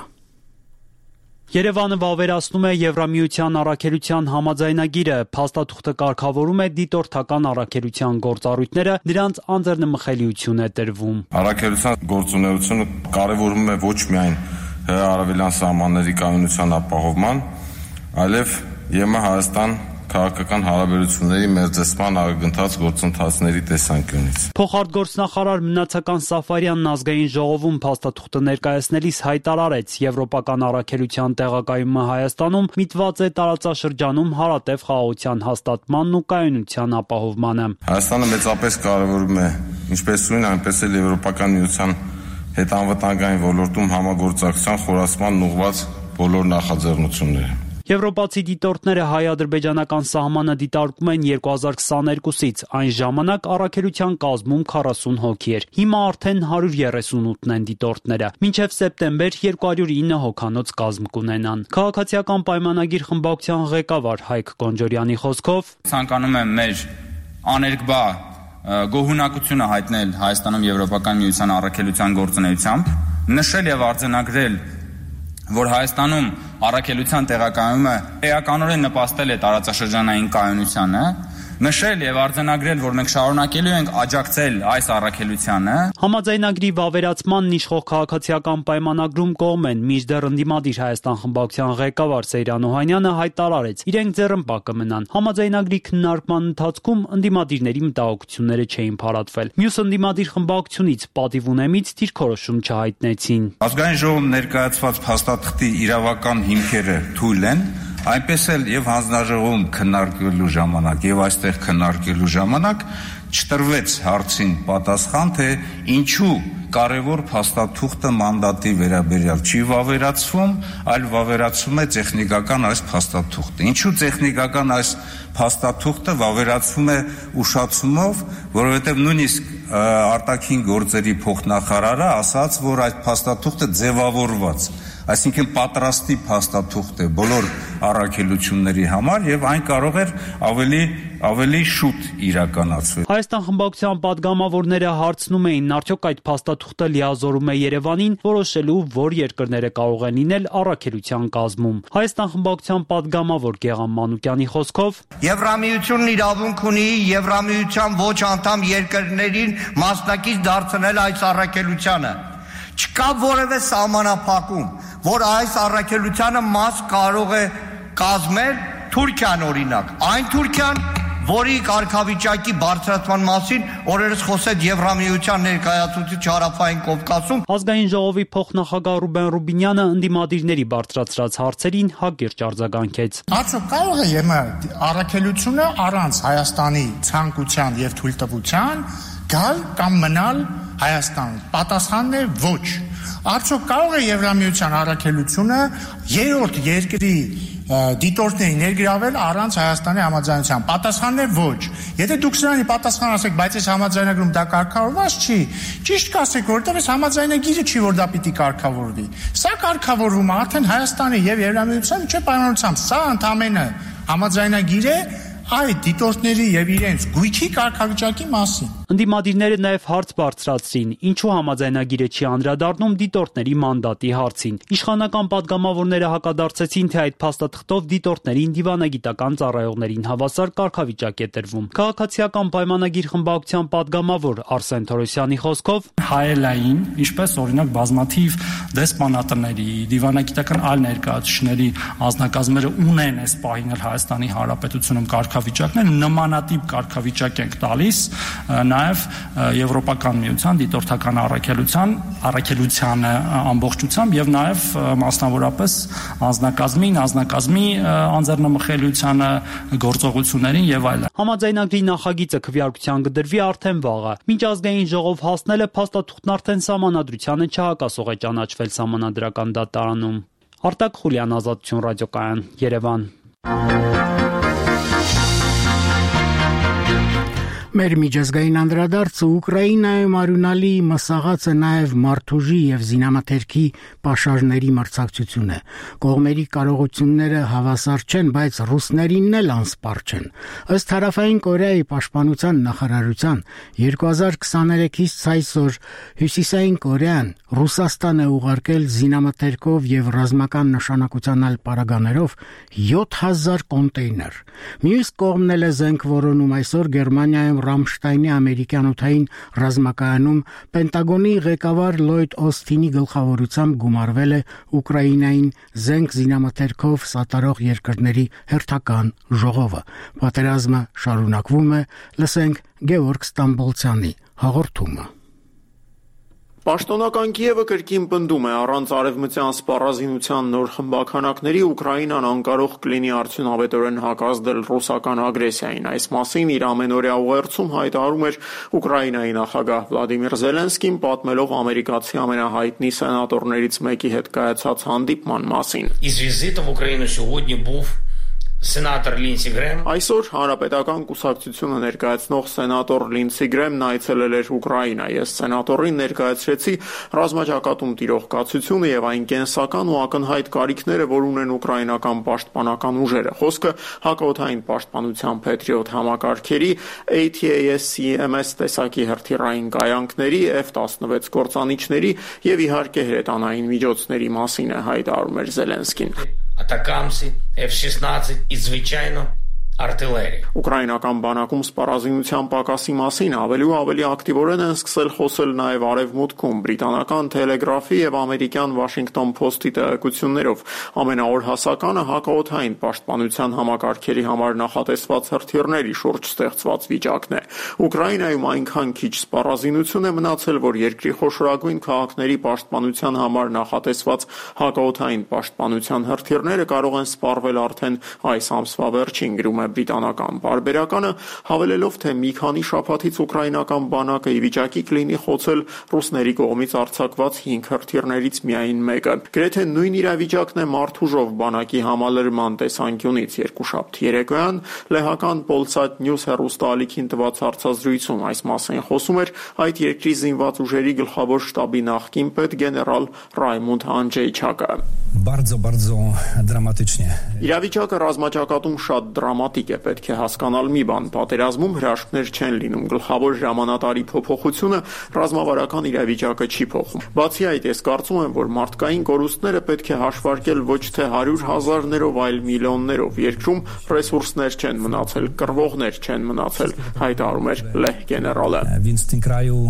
Երևանը վավերացնում է Եվրամիության առաքելության համաձայնագիրը, փաստաթուղթը կարգավորում է դիտորդական առաքելության գործառույթները, դրանց անձեռնմխելիություն է տրվում։ Առաքելության գործունեությունը կարևորում է ոչ միայն արևելյան սահմանների կայունության ապահովման, այլև ԵՄ Հայաստան քաղաքական հարաբերությունների մերձեցման ակնթաց գործընթացների տեսանկյունից։ Փոխարտգործնախարար Մնացական Սաֆարյանն ազգային ժողովում փաստաթուղթը ներկայացնելիս հայտարարեց, եվրոպական առաքելության տեղակայումը Հայաստանում միտված է տարածաշրջանում հարատև խաղաղության հաստատմանն ու կայունության ապահովմանը։ Հայաստանը մեծապես կարևորում է ինչպես նույն, այնպես էլ Եվրոպական միության հետ անվտանգային ոլորտում համագործակցության խորացման ուղղված բոլոր նախաձեռնությունները։ Եվրոպացի դիտորդները հայ-ադրբեջանական սահմանը դիտարկում են 2022-ից, այն ժամանակ առաքելության կազմում 40 հոգի էր։ Հիմա արդեն 138-ն են դիտորդները։ Մինչև սեպտեմբեր 209 հոգանոց կազմ կունենան։ Քաղաքացիական պայմանագիր խմբակցության ղեկավար Հայկ Կոնջորյանի խոսքով ցանկանում եմ մեր աներկբա գոհունակությունը հայտնել Հայաստանում Եվրոպական միության առաքելության գործունեությամբ, նշել եւ արձանագրել, որ Հայաստանում առաքելության տեղակայումը էականորեն նպաստել է տարածաշրջանային կայունությանը, նշել եւ արձանագրել, որ մենք շարունակելու ենք աջակցել այս առաքելությանը։ Համաձայնագրի վավերացմանն իշխող քաղաքացիական պայմանագրում կողմ են, մինչդեռ ընդդիմադիր Հայաստան խմբակցության ղեկավար Սեյրան Օհանյանը հայտարարեց, իրենք ձեռնպահ կմնան։ Համաձայնագրի քննարկման ընթացքում ընդդիմադիրների մտահոգությունները չէին փարատվել։ Մյուս ընդդիմադիր խմբակցությունից Պատիվ ունեմից դիրքորոշում չհայտնեցին։ Ազգային ժողովում ներկայացված փաստաթղթի իրավական հիմքերը թույլ են, այնպես էլ եւ հանձնաժողովում քննարկելու ժամանակ եւ այստեղ քննարկելու ժամանակ չտրվեց հարցին պատասխան, թե ինչու կարևոր փաստաթուղթը մանդատի վերաբերյալ չի վավերացվում, այլ վավերացվում է տեխնիկական այս փաստաթուղթը։ Ինչու տեխնիկական այս փաստաթուղթը վավերացվում է ուշացումով, որովհետեւ նույնիսկ արտաքին գործերի փոխնախարարը ասաց, որ այդ փաստաթուղթը ձևավորված, այսինքն պատրաստի փաստաթուղթ է բոլոր առաքելությունների համար եւ այն կարող էր ավելի շուտ իրականացվել։ Հայաստան խմբակցության падգամավորները հարցնում էին, արդյոք այդ փաստաթուղթը լիազորում է Երևանին որոշելու, որ երկրները կարող են լինել առաքելության կազմում։ Հայաստան խմբակցության падգամավոր Գեղամ Մանուկյանի խոսքով Եվրամիությունն իրավունք ունի Եվրամիության ոչ անդամ երկրներին մասնակից դարձնել այս առաքելությանը։ Չկա որևէ սահմանափակում, որ այս առաքելությանը մաս կարող է կազմել Թուրքիան օրինակ։ Այն Թուրքիան, որի կարգավիճակի բարձրացման մասին օրերս խոսեց Եվրամիության ներկայացուցիչ Հարավային Կովկասում։ Ազգային ժողովի փոխնախագահ Ռուբեն Ռուբինյանը ընդդիմադիրների բարձրացրած հարցերին հակիրճ արձագանքեց։ Արդյոք կարող է ԵՄ առաքելությունը առանց Հայաստանի ցանկության եւ թույլտվության գալ կամ մնալ Հայաստանում։ Պատասխանն է ոչ։ Արդյոք կարող է Եվրամիության առաքելությունը երրորդ երկրի դիտորդների ներգրավել առանց Հայաստանի համաձայնության։ Պատասխանն է ոչ։ Եթե դուք սրանի պատասխան ասեք, բայց այս համաձայնագրում դա կարգավորված չի, ճիշտ կասեք, որովհետև այս համաձայնագիրը չի, որ դա պիտի կարգավորվի։ Սա կարգավորվում է արդեն Հայաստանի եւ Եվրամիության միջև պայմանությամբ։ Սա ընդամենը համաձայնագիր է այդ դիտորդների եւ իրենց գույքի կարգավիճակի մասին։ Ընդդիմադիրները նաև հարց բարձրացրին, ինչու համաձայնագիրը չի անդրադառնում դիտորդների մանդատի հարցին։ Իշխանական պատգամավորները հակադարձեցին, թե այդ փաստաթղթով դիտորդներին դիվանագիտական ծառայողներին հավասար կարգավիճակ է տրվում։ Քաղաքացիական պայմանագիր խմբակցության պատգամավոր Արսեն Թորոսյանի խոսքով հայելային, ինչպես օրինակ բազմաթիվ դեսպանատների, դիվանագիտական այլ ներկայացուցիչների անձնակազմերը ունեն այս պահին Հայաստանի Հանրապետությունում կարգավիճակներ, նմանատիպ կարգավիճակ ենք տալիս նաև Եվրոպական միության դիտորդական առաքելությանը ամբողջությամբ եւ նաև մասնավորապես անձնակազմի անձեռնմխելիությանը, գործողություններին եւ այլն։ Համաձայնագրի նախագիծը քվեարկության կդրվի արդեն վաղը։ Մինչ ազգային ժողով հասնելը փաստաթուղթն արդեն սահմանադրությանը չհակասող է ճանաչվել սահմանադրական դատարանում։ Արտակ Խուլյան, Ազատություն ռադիոկայան, Երևան։ Մեր միջազգային անդրադարձը Ուկրաինայում արյունալի մսաղացը նաև մարդուժի եւ զինամթերքի պաշարների մրցակցություն է։ Կողմերի կարողությունները հավասար չեն, բայց ռուսներինն էլ անսպառ չեն։ Ըստ Հարավային Կորեայի պաշտպանության նախարարության 2023-ից այսօր Հյուսիսային Կորեան Ռուսաստան է ուղարկել զինամթերքով եւ ռազմական նշանակության այլ պարագաներով 7000 կոնտեյներ։ Մյուս կողմն էլ է զենք որոնում այսօր Գերմանիայում Ռամշտայնի ամերիկյան օդային ռազմակայանում Պենտագոնի ղեկավար Լոյդ Օսթինի գլխավորությամբ գումարվել է Ուկրաինային զենք զինամթերքով սատարող երկրների հերթական ժողովը։ Պատերազմը շարունակվում է, լսենք Գեորգ Ստամբոլցյանի հաղորդումը։ Պաշտոնական Կիևը կրկին պնդում է առանց արևմտյան սպառազինության նոր խմբականակների Ուկրաինան անկարող կլինի արդյունավետորեն հակազդել ռուսական ագրեսիային։ Այս մասին իր ամենօրյա ուղերձում հայտարարում էր Ուկրաինայի նախագահ Վլադիմիր Զելենսկին, պատմելով ամերիկացի ամենահայտնի սենատորներից մեկի հետ կայացած հանդիպման մասին։ Із візитом в Україну сьогодні був Սենատոր Լինսի Գրեմ Այսօր հանրապետական կուսակցությունը ներկայացնող սենատոր Լինսի Գրեմն այցելել էր Ուկրաինա։ Ես սենատորին ներկայացրեցի ռազմաճակատում տիրող կացությունը եւ այն կենսական ու ակնհայտ կարիքները, որ ունեն ուկրաինական պաշտպանական ուժերը։ Խոսքը հակաօդային պաշտպանության Patriot համակարգերի, ATACMS տեսակի հրթիռային կայանքների, F-16 կործանիչների եւ իհարկե հրետանային միջոցների մասին է, հայտարարում էր Զելենսկին։ Атакамси, F-16 і, звичайно, артилерія. Ուկրաինական բանակում սպառազինության պակասի մասին ավելի ու ավելի ակտիվորեն են սկսել խոսել նաև արևմուտքում բրիտանական Telegraph-ի եւ ամերիկյան Washington Post-ի տեղեկություններով։ Ամենաօրհասականը հակաօդային պաշտպանության համակարգերի համար նախատեսված հրթիռների շուրջ ստեղծված վիճակն է։ Ուկրաինայում այնքան քիչ սպառազինություն է մնացել, որ երկրի խոշորագույն քաղաքների պաշտպանության համար նախատեսված հակաօդային պաշտպանության հրթիռները կարող են սպառվել արդեն այս ամսվա վերջին, գրում բրիտանական բարբերականը, հավելելով, թե մի քանի շաբաթից ուկրաինական բանակը ի վիճակի կլինի խոցել ռուսների կողմից արձակված 5 հրթիռներից միայն մեկը։ Գրեթե նույն իրավիճակն է մարդուժով բանակի համալրման տեսանկյունից։ Երկուշաբթի երեկոյան լեհական Polsat News հեռուստաալիքին տված հարցազրույցում այս մասին խոսում էր այդ երկրի զինված ուժերի գլխավոր շտաբի նախկին պետ գեներալ Ռայմոնդ Անջեյչակը։ Bardzo դրամատիչն է։ Իրավիճակը ռազմաճակատում շատ դրամատիկ է, պետք է հասկանալ մի բան, պատերազմում հրաշքներ չեն լինում, գլխավոր ժամանատարի փոփոխությունը ռազմավարական իրավիճակը չի փոխում։ Բացի այդ, ես կարծում եմ, որ մարդկային կորուստները պետք է հաշվարկել ոչ թե 100,000-ներով, այլ միլիոններով։ Երկրում ռեսուրսներ չեն մնացել, կռվողներ չեն մնացել, հայտարարում էր լեհ գեներալը։ Więc w tym kraju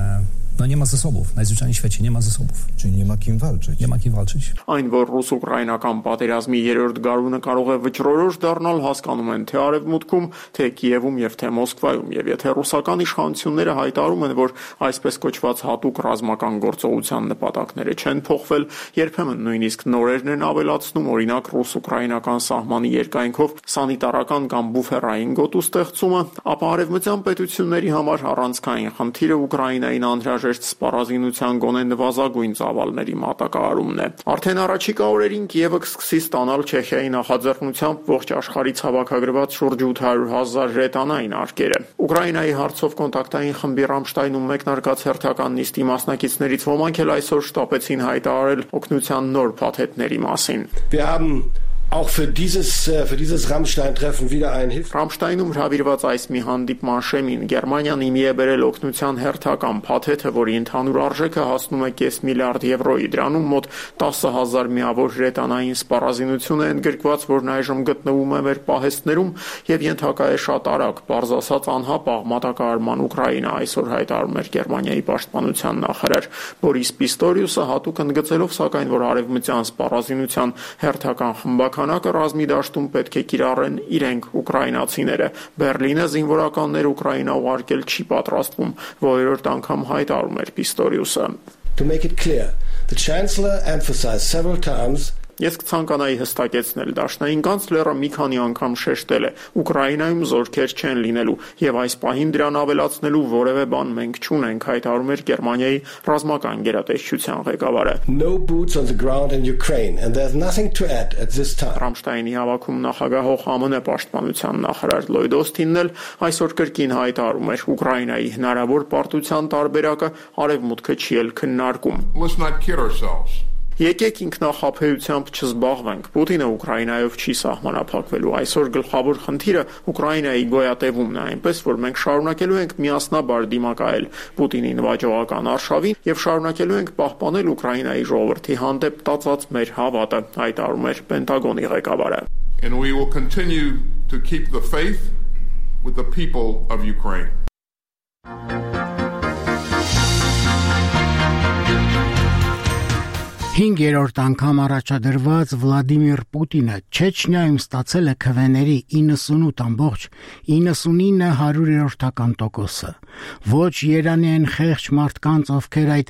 no nie ma zasobów, najzwyczajniej w świecie nie ma zasobów. Czyli nie ma kim walczyć. Nie ma kim walczyć. Այն, որ ռուս-ուկրաինական պատերազմի երրորդ գարունը կարող է վճռորոշ դառնալ, հասկանում են թե Արևմուտքում, թե Կիևում եւ թե Մոսկվայում, եւ եթե ռուսական իշխանությունները հայտարարում են, որ այսպես կոչված հատուկ ռազմական գործողության նպատակները չեն փոխվել, երբեմն նույնիսկ նորերն են ավելացնում, օրինակ ռուս-ուկրաինական սահմանի երկայնքով սանիտարական կամ բուֆերային գոտու ստեղծումը, ապա արևմտյան պետությունների համար առանցքային խնդիրը Ուկրաինային անհրաժեշտ սպառազինության գոնե նվազագույն ծավալների մատակարարումն է։ Արդեն առաջիկա օրերին Կիևը կսկսի ստանալ Չեխիայի նախաձեռնությամբ ողջ աշխարհից հավաքագրված շուրջ 800,000 հրետանային արկերը։ Ուկրաինայի հարցով կոնտակտային խմբի Ռամշտայնում մեկնարկած հերթական նիստի մասնակիցներից ոմանք էլ այսօր շտապեցին հայտարարել օգնության նոր փաթեթների մասին։ auch für dieses Rammstein-Treffen wieder ein Rammstein-ում հրավիրված այս մի հանդիպման շեմին Գերմանիան իմի է բերել օգնության հերթական փաթեթը, որի ընդհանուր արժեքը հասնում է 5 միլիարդ եվրոյի։ Դրանում մոտ 10,000 միավոր հրետանային սպառազինություն է ընդգրկված, որն այժմ գտնվում է մեր պահեստներում եւ ենթակա է շատ արագ, բարձ ասած անհապաղ մատակարարման Ուկրաինա, այսօր հայտարարում էր Գերմանիայի պաշտպանության նախարար Բորիս Պիստորիուսը, հատուկ ընդգծելով սակայն, որ արևմտյան սպառազինության հերթական խմբականակը ռազմի դաշտում պետք է կիրառեն իրենք ուկրաինացիները։ Բերլինը զինվորականներ Ուկրաինա ուղարկել չի պատրաստվում, որերորդ անգամ հայտարարում էր Պիստորիուսը։ To make it clear, the Chancellor emphasized several times Ես կցանկանայի հստակեցնել, դաշնային կանցլերը մի քանի անգամ շեշտել է, Ուկրաինայում զորքեր չեն լինելու եւ այս պահին դրան ավելացնելու որևէ բան մենք չունենք, հայտարարում էր Գերմանիայի ռազմական գերատեսչության ղեկավարը։ No boots on the ground in Ukraine and there's nothing to add at this time. Ռամշտայնի հավաքում նախագահող ԱՄՆ պաշտպանության նախարար Լոյդ Օսթինն էլ այսօր կրկին հայտարարում էր Ուկրաինայի հնարավոր պարտության տարբերակը արևմուտքը չի էլ քննարկում։ Let's not kid ourselves. Եկեք ինքնախաբեությամբ չզբաղվենք։ Պուտինը Ուկրաինայով չի սահմանափակվելու։ Այսօր գլխավոր խնդիրը Ուկրաինայի գոյատևումն է, այնպես որ մենք շարունակելու ենք միասնաբար դիմակայել Պուտինի նվաճողական արշավին եւ շարունակելու ենք պահպանել Ուկրաինայի ժողովրդի հանդեպ տածած մեր հավատը, հայտարարում էր Պենտագոնի ղեկավարը։ And we will continue to keep the faith with the people of Ukraine. Հինգերորդ անգամ առաջադրված Վլադիմիր Պուտինը Չեչնիայում ստացել է քվեների 98.99%, ոչ Երանիային խեղճ մարդկանց, ովքեր այդ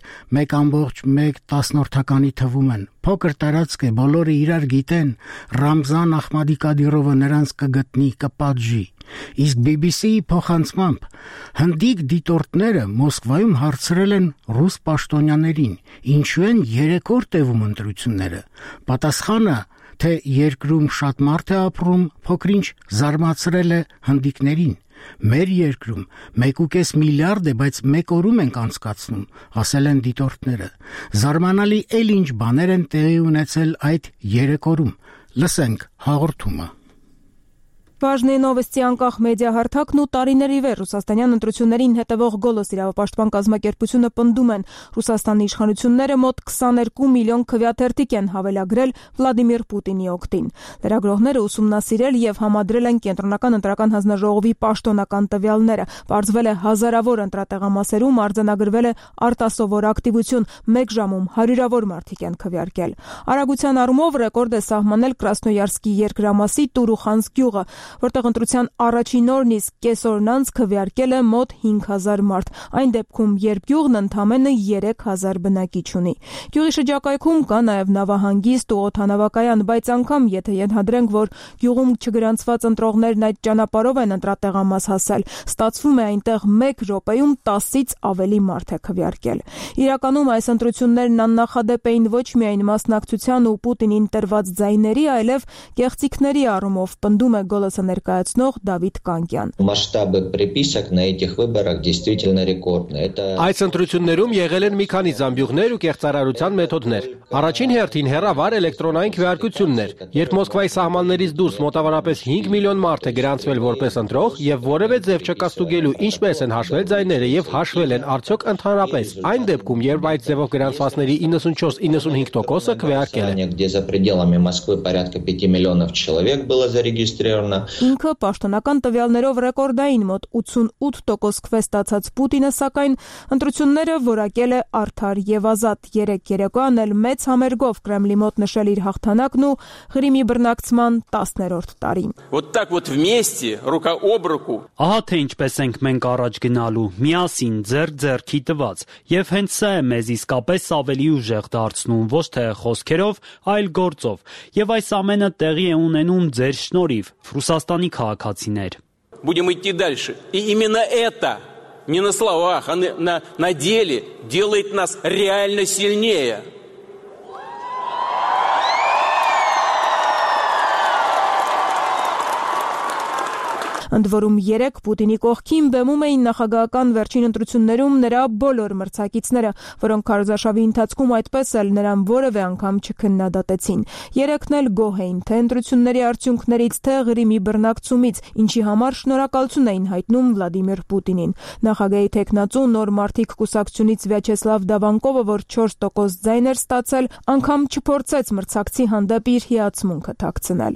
1.1 թվում են։ Փոքր տարածք է, բոլորը իրար գիտեն, Ռամզան Ախմադի-Կադիրովը նրանց կգտնի, կպատժի։ Իսկ BBC-ի փոխանցմամբ հնդիկ դիտորդները Մոսկվայում հարցրել են ռուս պաշտոնյաներին, ինչու են 3-րդ տևում ընտրությունները։ Պատասխանը, թե երկրում շատ մարդ է ապրում, փոքրինչ զարմացրել է հնդիկներին։ Մեր երկրում 1.5 միլիարդ է, բայց մեկ օրում ենք անցկացնում, ասել են դիտորդները։ Զարմանալի էլ ինչ բաներ են տեղի ունեցել այդ 3 օրում։ Լսենք հաղորդումը։ Важные новости անկախ մեդիա հարթակն ու տարիների վեր ռուսաստանյան ընտրություններին հետևող Գոլոս իրավապաշտպան կազմակերպությունը պնդում են Ռուսաստանի իշխանությունները մոտ 22 միլիոն քվեաթերթիկ են հավելագրել Վլադիմիր Պուտինի օգտին։ Լրագրողները ուսումնասիրել եւ համադրել են կենտրոնական ընտրական հանձնաժողովի պաշտոնական տվյալները։ Բարձվել է հազարավոր ընտրատեղամասերում արձանագրվել է արտասովոր ակտիվություն, 1 ժամում հարյուրավոր մարդիկ են քվեարկել։ Արագության առումով ռեկորդ է սահմանել Կրասնոյարսկի երկրամասի Տուրուխանսկ գյուղը, որտեղ ընտրության առաջին օրն իսկ կեսօրն անց քվեարկել է մոտ 5000 մարդ, այն դեպքում, երբ գյուղն ընդամենը 3000 բնակիչ ունի։ Գյուղի շրջակայքում կա նաև նավահանգիստ ու օդանավակայան, բայց անգամ եթե ենթադրենք, որ գյուղում չգրանցված ընտրողներն այդ ճանապարհով են ընտրատեղամաս հասել, ստացվում է այնտեղ 1 րոպեում 10-ից ավելի մարդ է քվեարկել։ Իրականում այս ընտրություններն աննախադեպ էին ոչ միայն մասնակցության ու Պուտինին տրված ձայների, այլև գեղձիկների առումով, պնդում է Գոլոսը ներկայացնող Դավիթ Կանկյան։ Մասշտաբը приписок на этих выборах действительно рекордные. Այս ընտրություններում եղել են մի քանի զամբյուղներ ու կեղծարարության մեթոդներ։ Առաջին հերթին հեռավար էլեկտրոնային քվեարկությունն էր, երբ Մոսկվայի սահմաններից դուրս մոտավորապես 5 միլիոն մարդ է գրանցվել որպես ընտրող եւ որևէ ձև չկաստուգելու ինչպես են հաշվել ձայները եւ հաշվել են արդյոք ընդհանրապես այն դեպքում, երբ այդ ձևով գրանցվածների 94-95%-ը քվեարկել են։ Где за пределами Москвы порядка 5 миллионов человек было зарегистрировано. Ինքը պաշտոնական տվյալներով ռեկորդային մոտ 88% քվե ստացած Պուտինը, սակայն ընտրությունները որակել է արդար եւ ազատ։ Երեք երեկոյան էլ մեծ համերգով Կրեմլի մոտ նշել իր հաղթանակն ու Ղրիմի բռնակցման 10-րդ տարին։ Вот так вот вместе, рука об руку. Ահա թե ինչպես ենք մենք առաջ գնալու, միասին ձեռք ձեռքի տված, եւ հենց սա է մեզ իսկապես ավելի ուժեղ դարձնում, ոչ թե խոսքերով, այլ գործով։ Եվ այս ամենը տեղի է ունենում ձեր շնորհիվ, Ռուսաստանի քաղաքացիներ։ Будем идти дальше. И именно это, не на словах, а на деле делает нас реально сильнее. Ընդ որում 3 Պուտինի կողքին բեմում էին նախագահական վերջին ընտրություններում նրա բոլոր մրցակիցները, որոնք քարոզարշավի ընթացքում այդպես էլ նրան որևէ անգամ չքննադատեցին։ 3-ն էլ գոհ էին թե ընտրությունների արդյունքներից, թե Ղրիմի բռնակցումից, ինչի համար շնորհակալություն էին հայտնում Վլադիմիր Պուտինին։ Նախագահի թեկնածու նոր մարդիկ կուսակցությունից Վյաչեսլավ Դավանկովը, որ 4% ձայն էր ստացել, անգամ չփորձեց մրցակցի հանդեպ իր հիացմունքը թաքցնել։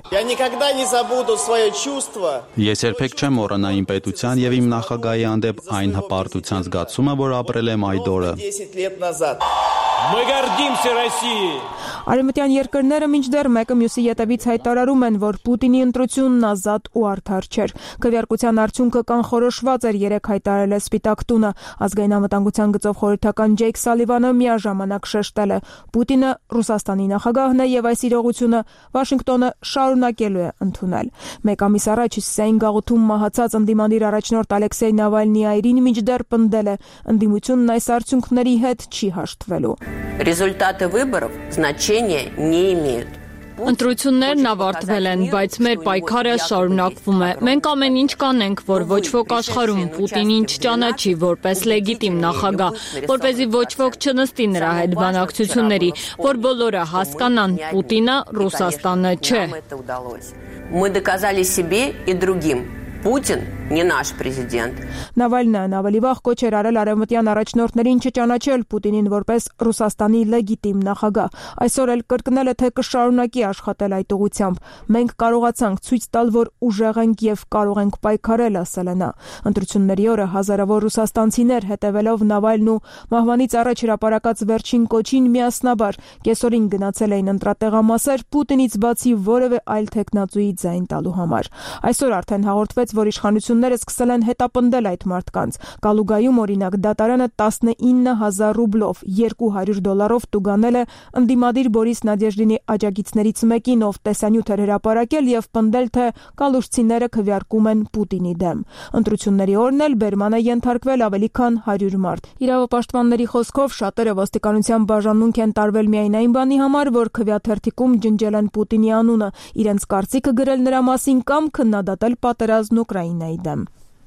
Ես երբեք չեմ մոռանա իմ պետության եւ իմ նախագահի հանդեպ այն հպարտության զգացումը, որ ապրել եմ այդ օրը։ Արևմտյան երկրները մինչդեռ մեկը մյուսի ետևից հայտարարում են, որ Պուտինի ընտրությունն ազատ ու արդար չէր։ Քվեարկության արդյունքը կանխորոշված էր, 3 հայտարարել է Սպիտակ տունը։ Ազգային անվտանգության գծով խորհրդական Ջեյք Սալիվանը միաժամանակ շեշտել է. Պուտինը Ռուսաստանի նախագահն է եւ այս իրողությունը Վաշինգտոնը շարունակելու է ընդունել։ Մեկ ամիս առաջ Հյուսիսային գաղութում մահացած ընդդիմադիր առաջնորդ Ալեքսեյ Նավալնիի այրին մինչդեռ պնդել է. ընդդիմությունն այս արդյունքների հետ չի հաշտվելու։ Результаты выборов значения не имеют. Ընտրություններն ավարտվել են, բայց մեր պայքարը շարունակվում է։ Մենք ամեն ինչ կանենք, որ ոչ ոք աշխարհում Պուտինին չճանաչի որպես լեգիտիմ նախագահ, որպեսզի ոչ ոք չնստի նրա հետ բանակցությունների, որ բոլորը հասկանան, Պուտինը Ռուսաստանը չէ։ Мы доказали себе и другим. Путин не наш президент. Նավալնյան ավելի վաղ կոչ էր արել արևմտյան առաջնորդներին չճանաչել Պուտինին որպես Ռուսաստանի լեգիտիմ նախագահ։ Այսօր էլ կրկնել է, թե կշարունակի աշխատել այդ ուղղությամբ։ Մենք կարողացանք ցույց տալ, որ ուժեղ ենք եւ կարող ենք պայքարել, ասել է նա։ Ընտրությունների օրը հազարավոր ռուսաստանցիներ, հետևելով Նավալն ու մահվանից առաջ հրապարակած վերջին կոչին, միասնաբար կեսօրին գնացել էին ընտրատեղամասեր Պուտինից բացի որևէ այլ թեկնածուի ձայն տալու համար։ Այսօր արդեն հաղորդվեց, որ իշխանությունները սկսել են հետապնդել այդ մարդկանց։ Կալուգայում օրինակ դատարանը 19,000 ռուբլով, $200 տուգանել է ընդդիմադիր Բորիս Նադեժդինի աջակիցներից մեկին, ով տեսանյութ էր հրապարակել եւ պնդել, թե կալուշցիները քվեարկում են Պուտինի դեմ։ Ընտրությունների օրն էլ բերման է ենթարկվել ավելի քան 100 մարդ։ Իրավապաշտպանների խոսքով շատերը ոստիկանության բաժանմունք են տարվել միայն այն բանի համար, որ քվեաթերթիկում ջնջել են Պուտինի անունը, իրենց կարծիքը գրել նրա մասին կամ քննադատել պատերազմն Ուկրաինայի դեմ։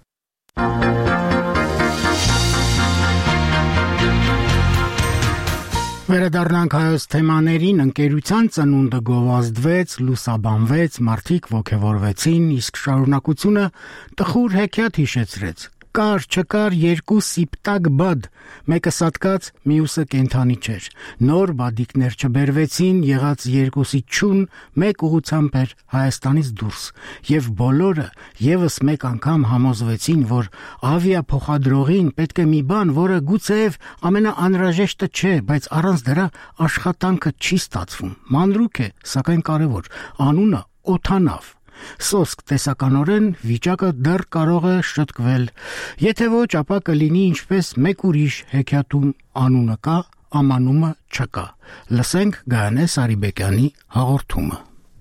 Վերադառնանք հայոց թեմաներին, ընկերության ծնունդը գովազդվեց, լուսաբանվեց, մարդիկ ոգևորվեցին, իսկ շարունակությունը տխուր հեքիաթ հիշեցրեց։ Կար չկար երկու սիպտակ բադ, մեկը սատկած, մյուսը կենթանի չէր։ Նոր բադիկներ չբերվեցին, եղած երկուսի չուն մեկ ուղությամբ էր Հայաստանից դուրս, եւ բոլորը եւս մեկ անգամ համոզվեցին, որ ավիափոխադրողին պետք է մի բան, որը գուցեև ամենաանհրաժեշտը չէ, բայց առանց դրա աշխատանքը չի ստացվում։ Մանրուք է, սակայն կարևոր, անունը օթանավ։ Սոսկ տեսականորեն վիճակը դեռ կարող է շտկվել։ Եթե ոչ, ապա կլինի ինչպես մեկ ուրիշ հեքիաթում անունը կա, ամանումը չկա։ Լսենք Գայանե Սարիբեկյանի հաղորդումը։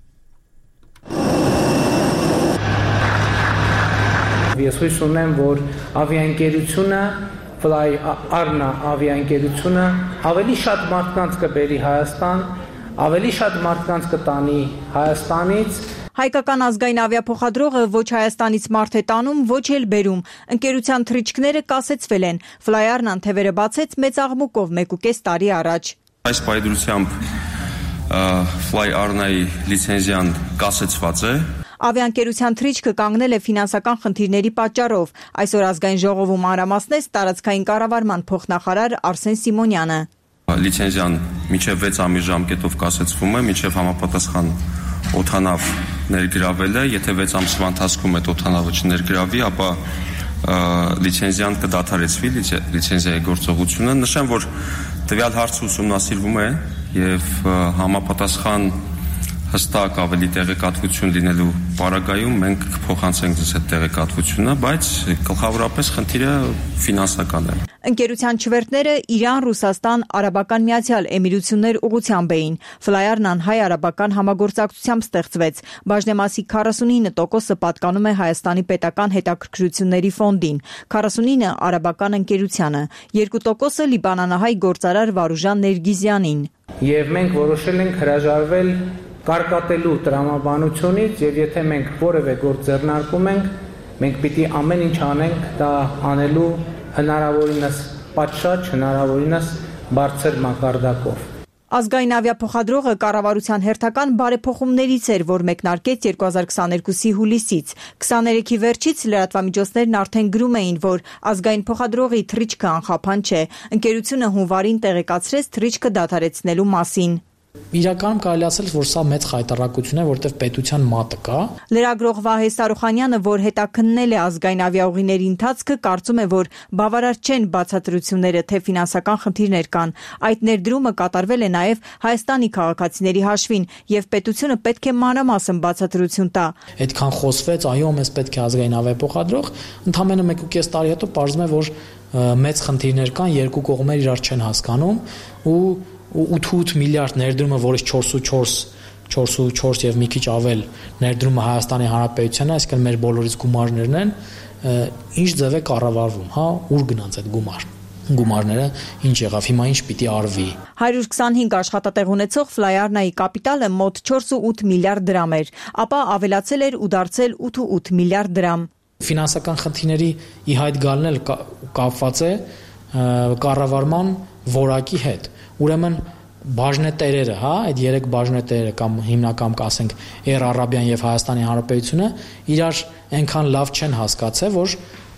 Ես հույս ունեմ, որ ավիաընկերությունը, Fly-Arna ավիաընկերությունը ավելի շատ մարդկանց կբերի Հայաստան, ավելի շատ մարդկանց կտանի Հայաստանից։ Հայկական ազգային ավիափոխադրողը ոչ Հայաստանից մարդ է տանում, ոչ էլ բերում։ Ընկերության թռիչքները կասեցվել են։ Fly-Arna-ն թևերը բացեց մեծ աղմուկով 1.5 տարի առաջ։ Այս պայդրությամբ Fly-Arna-ի լիցենզիան կասեցված է։ Ավիաընկերության թռիչքը կանգնել է ֆինանսական խնդիրների պատճառով։ Այսօր ազգային ժողովում մանրամասնեց տարածքային կառավարման փոխնախարար Արսեն Սիմոնյանը։ Լիցենզիան մինչև 6 ամիս ժամկետով կասեցվում է, մինչև համապատասխան օթանավ ներգրավել է, եթե 6 ամսվա ընթացքում այդ օթանավը չներգրավի, ապա լիցենզիան կդադարեցվի, լիցենզիայի գործողությունը։ Նշեմ, որ տվյալ հարցը ուսումնասիրվում է եւ համապատասխան հստակ ավելի տեղեկատվություն լինելու պարագայում մենք կփոխանցենք ձեզ այդ տեղեկատվությունը, բայց գլխավորապես խնդիրը ֆինանսական է։ Ընկերության չվերթները Իրան, Ռուսաստան, Արաբական Միացյալ Էմիրություններ ուղղությամբ էին։ Fly-Arna-ն հայ-արաբական համագործակցությամբ ստեղծվեց։ Բաժնեմասի 49%-ը պատկանում է Հայաստանի պետական հետաքրքրությունների ֆոնդին, 49%-ը արաբական ընկերությանը, 2%-ը լիբանանահայ գործարար Վարուժան Ներգիզյանին։ Եվ մենք որոշել ենք հրաժարվել կարկատելու տրամաբանությունից, եւ եթե մենք որևէ գործ ձեռնարկում ենք, մենք պիտի ամեն ինչ անենք դա անելու հնարավորինս պատշաճ, հնարավորինս բարձր մակարդակով։ Ազգային ավիափոխադրողը կառավարության հերթական բարեփոխումներից էր, որ մեկնարկեց 2022-ի հուլիսից։ 23-ի վերջից լրատվամիջոցներն արդեն գրում էին, որ ազգային փոխադրողի թռիչքը անխափան չէ։ Ընկերությունը հունվարին տեղեկացրեց թռիչքը դադարեցնելու մասին։ Իրականում կարելի ասել, որ սա մեծ խայտառակություն է, որտեղ պետության մատը կա։ Լրագրող Վահե Սարուխանյանը, որ հետաքննել է ազգային ավիաուղիների ընթացքը, կարծում է, որ բավարար չեն բացատրությունները, թե ֆինանսական խնդիրներ կան։ Այդ ներդրումը կատարվել է նաև Հայաստանի քաղաքացիների հաշվին, եւ պետությունը պետք է մանրամասն բացատրություն տա։ Այդքան խոսվեց, այո, մեզ պետք է ազգային ավիափոխադրող, ընդամենը 1.5 տարի հետո պարզվում է, որ մեծ խնդիրներ կան, երկու կողմեր իրար չեն հասկանում ու 8 միլիարդ ներդրումը, որից 4.4 եւ մի քիչ ավել ներդրումը Հայաստանի Հանրապետությանը, այսինքն մեր բոլորից գումարներն են, ինչ ձև է կառավարվում, հա, ուր գնաց այդ գումարները, ինչ եղավ, հիմա ինչ պիտի արվի։ 125 աշխատատեղ ունեցող Ֆլայարնայի կապիտալը մոտ 4.8 միլիարդ դրամ էր, ապա ավելացել էր ու դարձել 8.8 միլիարդ դրամ։ Ֆինանսական խնդիրների ի հայտ գալն էլ կապված է կառավարման որակի հետ։ Ուրեմն բաժնետերերը, հա, այդ 3 բաժնետերերը կամ հիմնական կասենք Air Arabian եւ Հայաստանի Հանրապետությունը իրար այնքան լավ չեն հասկացել, որ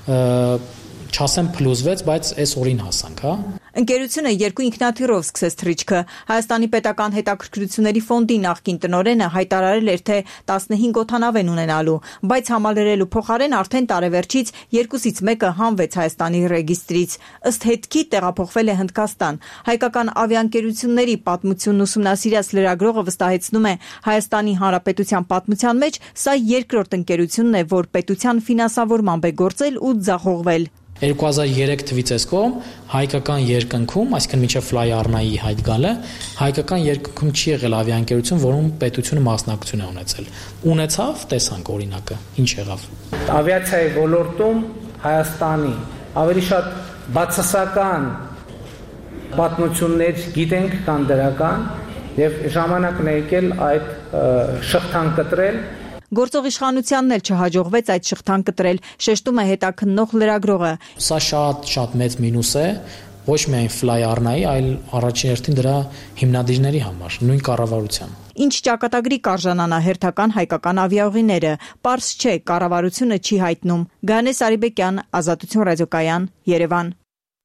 չասեմ փլուզվեց, բայց այս օրին հասանք, հա։ Ընկերությունը 2 ինքնաթիռով սկսեց թռիչքը։ Հայաստանի պետական հետաքրքրությունների ֆոնդի նախկին տնօրենը հայտարարել էր, թե 15 օդանավ են ունենալու, բայց համալրելու փոխարեն արդեն տարեվերջից 2-ից մեկը հանվեց Հայաստանի ռեգիստրից։ Ըստ հետքի տեղափոխվել է Հնդկաստան։ Հայկական ավիաընկերությունների պատմությունն ուսումնասիրած լրագրողը վստահեցնում է, Հայաստանի Հանրապետության պատմության մեջ սա երկրորդ ընկերությունն է, որ պետության ֆինանսավորմամբ է գործել ու ձախողվել։ 2003 թվից այս կողմ հայկական երկնքում, այսինքն մինչև Ֆլայարնայի հայտ գալը, հայկական երկնքում չի եղել ավիաընկերություն, որում պետությունը մասնակցություն է ունեցել։ Ունեցավ, տեսանք օրինակը, ինչ եղավ։ Ավիացիայի ոլորտում Հայաստանի ավելի շատ բացասական պատմություններ գիտենք, կան դրական, եւ ժամանակն է եկել այդ շղթան կտրել։ Գործող իշխանությանն էլ չհաջողվեց այդ շղթան կտրել, շեշտում է հետաքննող լրագրողը։ Սա շատ մեծ մինուս է, ոչ միայն Ֆլայարնայի, այլ առաջին հերթին դրա հիմնադիրների համար, նույն կառավարության։ Ինչ ճակատագրի կարժանանա հերթական հայկական ավիաուղիները, պարզ չէ, կառավարությունը չի հայտնում։ Գանե Սարիբեկյան, Ազատություն ռադիոկայան, Երևան։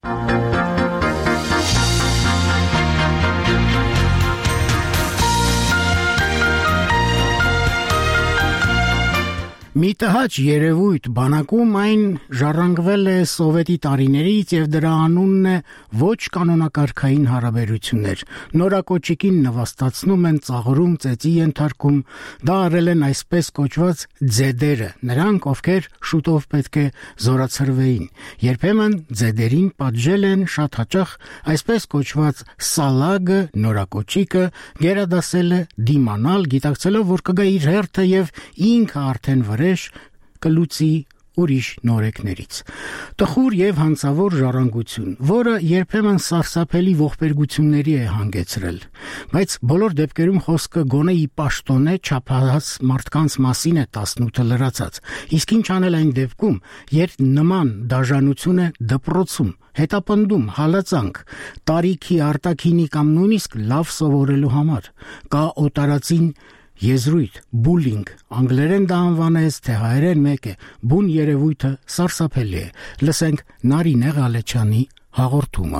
Մի տհաճ երևույթ բանակում այն ժառանգվել է սովետի տարիներից եւ դրա անունն է ոչ կանոնակարգային հարաբերություններ։ Նորակոչիկին նվաստացնում են, ծաղրում, ծեծի ենթարկում, դա արել են այսպես կոչված ձեդերը, նրանք, ովքեր շուտով պետք է զորացրվեին։ Երբեմն ձեդերին պատժել են շատ հաճախ այսպես կոչված սալագը, նորակոչիկը, գերադասել է դիմանալ, գիտակցելով, որ կգա իր հերթը եւ ինքը արդեն կլուծի ուրիշ նորեկներից։ Տխուր եւ հանցավոր ժառանգություն, որը երբեմն սարսափելի ողբերգությունների է հանգեցրել, բայց բոլոր դեպքերում խոսքը գոնե ի պաշտոնե չափահաս մարդկանց մասին է 18-ը լրացած։ Իսկ ինչ անել այն դեպքում, երբ նման դաժանություն է դպրոցում, հետապնդում, հալածանք, տարիքի, արտաքինի կամ նույնիսկ լավ սովորելու համար, կա օտարածին եզրույթ, բուլինգ, անգլերեն դա անվանես, թե հայերեն մեկ է, բուն երևույթը սարսափելի է։ Լսենք Նարինե Ղալեչյանի հաղորդումը։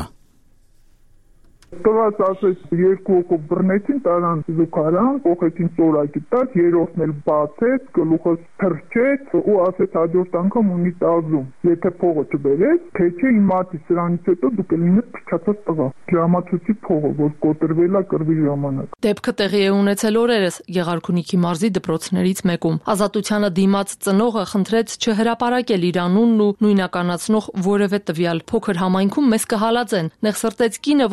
Տված ասես 2 հոգով բռնեցին, տարան զուգարան, փոխեցին ծորակի տակ, երրորդն էլ բացեց, գլուխս թռչեց ու ասեց հաջորդ անգամ ունի տազում։ Եթե փողը չբերես, թե չէ իմացի սրանից հետո դուք լինեք փչացած տղա։ Ժամացույցի փողը, որ կոտրվել է կռվի ժամանակ։ Դեպքը տեղի է ունեցել օրերս Գեղարքունիքի մարզի դպրոցներից մեկում։ Ազատությանը դիմաց ծնողը խնդրեց չհրապարակել իր անունն ու նույնականացնող որևէ տվյալ։ Փոքր համայնքում մեզ կհալածեն։ Նեղսրտեց կինը, որն ասում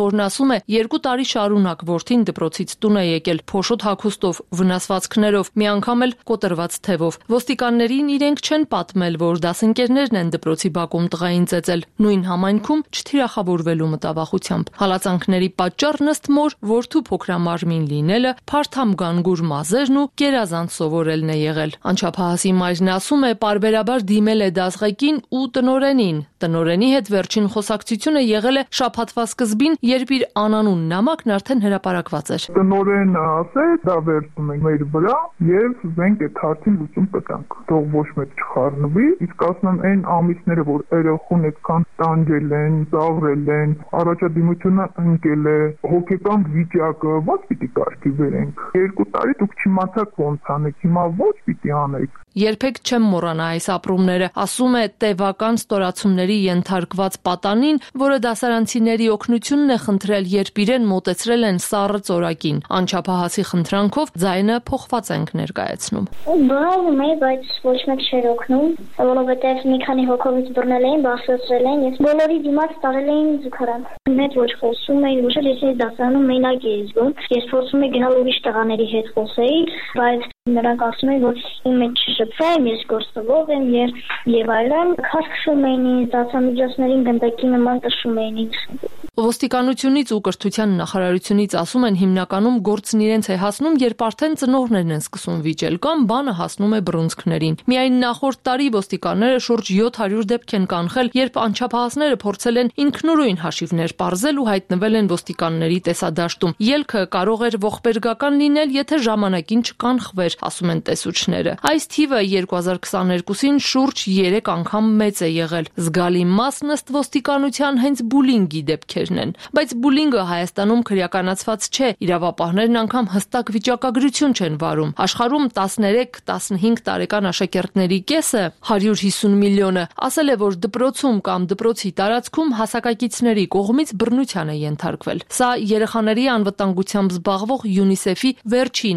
ասում է, 2 տարի շարունակ որդին դպրոցից տուն է եկել փոշոտ հագուստով, վնասվածքներով, մի անգամ էլ կոտրված թևով։ Ոստիկաններին իրենք չեն պատմել, որ դասընկերներն են դպրոցի բակում տղային ծեծել, նույն համայնքում չթիրախավորվելու մտավախությամբ։ Հալածանքների պատճառն ըստ մոր որդու փոքրամարմին լինելը, փարթամ գանգուր մազերն ու գերազանց սովորելն է եղել։ Անչափահասի մայրն ասում է, պարբերաբար դիմել է դասղեկին ու տնօրենին։ Տնօրենի հետ վերջին խոսակցությունը եղել է շաբաթվա սկզբին, երբ իր անանուն նամակն արդեն հրապարակված էր։ Տնօրենը ասեց, դա վերցնում ենք մեր վրա եւ մենք այդ հարցին լուծում տանք։ Թող ոչ մեկ չխառնվի, իսկ ասում այն ամիսները, որ երեխուն այդքան տանջել են, ծաղրել են, առաջադիմությունը ընկել է, հոգեկան վիճակը ո՞նց պիտի կարգի բերենք։ 2 տարի դուք չիմացաք ոնց անեք, հիմա ո՞նց պիտի անեք։ Երբեք չեմ մոռանա այս ապրումները, ասում է տևական ստորացումների ենթարկված պատանին, որը դասարանցիների օգնությունն է խնդրել, երբ իրեն մոտեցրել են սառը ծորակին։ Անչափահասի խնդրանքով ձայնը փոխված ենք ներկայացնում։ Բռնում էի, բայց ոչ մեկ չէր օգնում, որովհետև մի քանի հոգովից բռնել էին, բարձրացրել են, ես բոլորի դիմաց տարել էին զուգարան։ Մեծ ոչ խոսում էին, ոչ էլ ես դասարանում մենակ էի զգում։ Ես փորձում էի գնալ ուրիշ տղաների հետ խոսեի, բայց նրանք ասում էին, որ իմ մեջ չշփվեմ, ես գործողով եմ եւ այլն, քաշքշում էին ինձ, դասամիջոցներին գնդակի նման տշում էին ինձ։ Ոստիկանությունից ու կրթության նախարարությունից ասում են հիմնականում գործն իրենց է հասնում, երբ արդեն ծնողներն են սկսում վիճել կամ բանը հասնում է բռունցքներին։ Միայն նախորդ տարի ոստիկանները շուրջ 700 դեպք են կանխել, երբ անչափահասները փորձել են ինքնուրույն հաշիվներ պարզել ու հայտնվել են ոստիկանների տեսադաշտում։ Ելքը կարող էր ողբերգական լինել, եթե ժամանակին չկանխվեր, ասում են տեսուչները։ Այս թիվը 2022-ին շուրջ 3 անգամ մեծ է եղել։ Զգալի մասն ըստ ոստիկանության հենց բուլինգի դեպքերն են։ Բայց բուլինգը Հայաստանում քրեականացված չէ, իրավապահներն անգամ հստակ վիճակագրություն չեն վարում։ Աշխարհում 13-15 տարեկան աշակերտների կեսը, 150 միլիոնը, ասել է, որ դպրոցում կամ դպրոցի տարածքում հասակակիցների կողմից բռնության է ենթարկվել։ Սա երեխաների անվտանգությամբ զբաղվող UNICEF-ի վերջին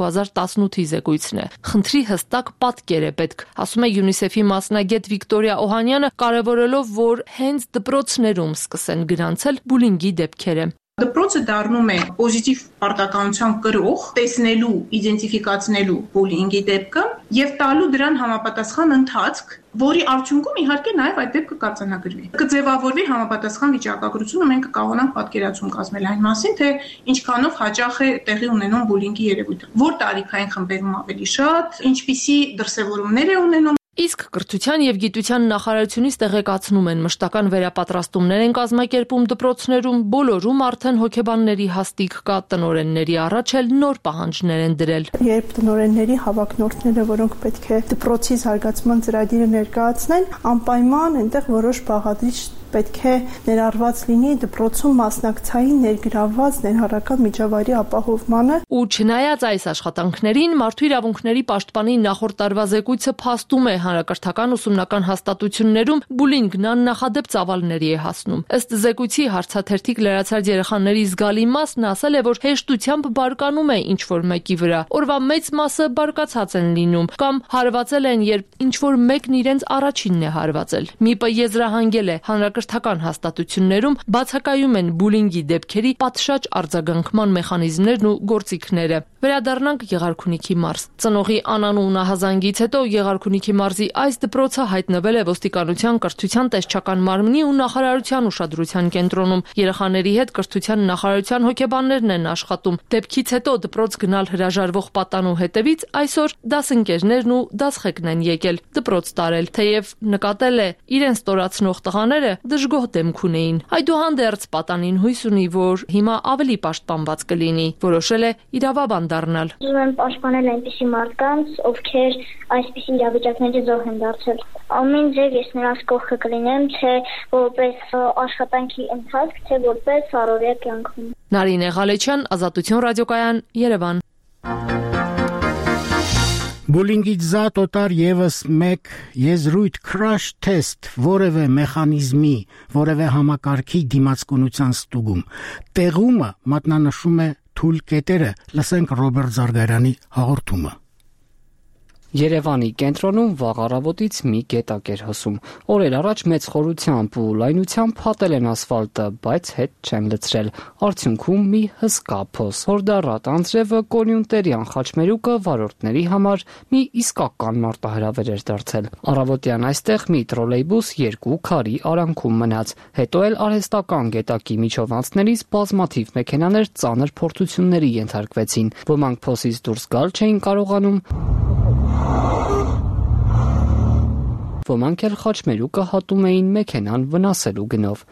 2018-ի զեկույցն է։ Խնդրի հստակ պատկեր է պետք, ասում է UNICEF-ի մասնագետ Վիկտորիա Օհանյանը, կարևորելով, որ հենց դպրոցներում սկսեն գրանցել բուլինգի դեպքերը։ Դպրոցը դառնում է պոզիտիվ պարտականության կրող, տեսնելու, իդենտիֆիկացնելու բուլինգի դեպքը եւ տալու դրան համապատասխան ընթացք, որի արդյունքում իհարկե նաեւ այդ դեպքը կարձանագրվի։ Կձևավորվի համապատասխան վիճակագրությունը, մենք կկարողանանք պատկերացում կազմել այն մասին, թե ինչքանով հաճախ է տեղի ունենում բուլինգի երևույթը, որ տարիքային խմբերում ավելի շատ, ինչպիսի դրսևորումներ է ունենում։ Իսկ կրթության եւ գիտության նախարարությունից տեղեկացնում են, մշտական վերապատրաստումներ են կազմակերպում դպրոցներում, բոլորում արդեն հոգեբանների հաստիք կա, տնօրենների առաջ էլ նոր պահանջներ են դրել։ Երբ տնօրենների հավակնորդները, որոնք պետք է դպրոցի զարգացման ծրագիրը ներկայացնեն, անպայման այնտեղ որոշ բաղադրիչ պետք է ներառված լինի դպրոցում մասնակցային ներգրավված ներառական միջավայրի ապահովմանը։ Ու չնայած այս աշխատանքներին, Մարդու իրավունքների պաշտպանի նախորդ տարվա զեկույցը փաստում է, հանրակրթական ուսումնական հաստատություններում բուլինգն աննախադեպ ծավալների է հասնում։ Ըստ զեկույցի հարցաթերթիկ լրացած երեխաների զգալի մասն ասել է, որ հեշտությամբ բարկանում է ինչ-որ մեկի վրա, օրվա մեծ մասը բարկացած են լինում կամ հարվածել են, երբ ինչ-որ մեկն իրենց առաջինն է հարվածել։ ՄԻՊ-ը եզրահանգել է հանրակրթական հաստատություններում բացակայում են բուլինգի դեպքերի պատշաճ արձագանքման մեխանիզմներն ու գործիքները։ Վերադառնանք Եղարքունիքի մարզ։ Ծնողի անանուն նահազանգից հետո Եղարքունիքի մարզի այս դպրոցը հայտնվել է ոստիկանության կրթության տեսչական մարմնի ու նախարարության ուշադրության կենտրոնում։ Երեխաների հետ կրթության նախարարության հոգեբաններն են աշխատում։ Դեպքից հետո դպրոց գնալ հրաժարվող պատանու հետևից այսօր դասընկերներն ու դասղեկն են եկել դպրոց տարել, թեև նկատել է իրեն ստորացնող տղաները դժգոհ դեմք ունեին։ Այդուհանդերձ պատանին հույս ունի, որ հիմա ավելի պաշտպանված կլինի, որոշել է իրավաբան դառնալ։ Ուզում եմ պաշտպանել այնպիսի մարդկանց, ովքեր այսպիսի իրավիճակների զոհ են դարձել։ Ամեն ձև ես նրանց կողքը կլինեմ, թե որպես աշխատանքի ընթացք, թե որպես առօրյա կյանքում։ Նարինե Ղալեչյան, Ազատություն ռադիոկայան, Երևան։ Բուլինգից զատ օտար եւս մեկ եզրույթ crash test որևէ մեխանիզմի, որևէ համակարգի դիմացկունության ստուգում։ Տեղումը մատնանշում է թույլ կետերը, լսենք Ռոբերտ Զարգարյանի հաղորդումը։ Երևանի կենտրոնում վաղ առավոտից մի գետակ էր հոսում։ Օրեր առաջ մեծ խորությամբ ու լայնությամբ փաթել են ասֆալտը, բայց հետ չեն լցրել։ Արդյունքում մի հսկա փոս։ Հորդառատ անձրևը կոնյունկտերյան խաչմերուկը վարորդների համար մի իսկական մարտահրավեր էր դարձել։ Առավոտյան այստեղ մի տրոլեյբուս 2 քարի արանքում մնաց։ Հետո էլ արհեստական գետակի միջով անցնելիս բազմաթիվ մեքենաներ ծանր փորձությունների ենթարկվեցին։ Ոմանք փոսից դուրս գալ չէին կարողանում, ոմանք էլ խաչմերուկը հատում էին մեքենան վնասելու գնով։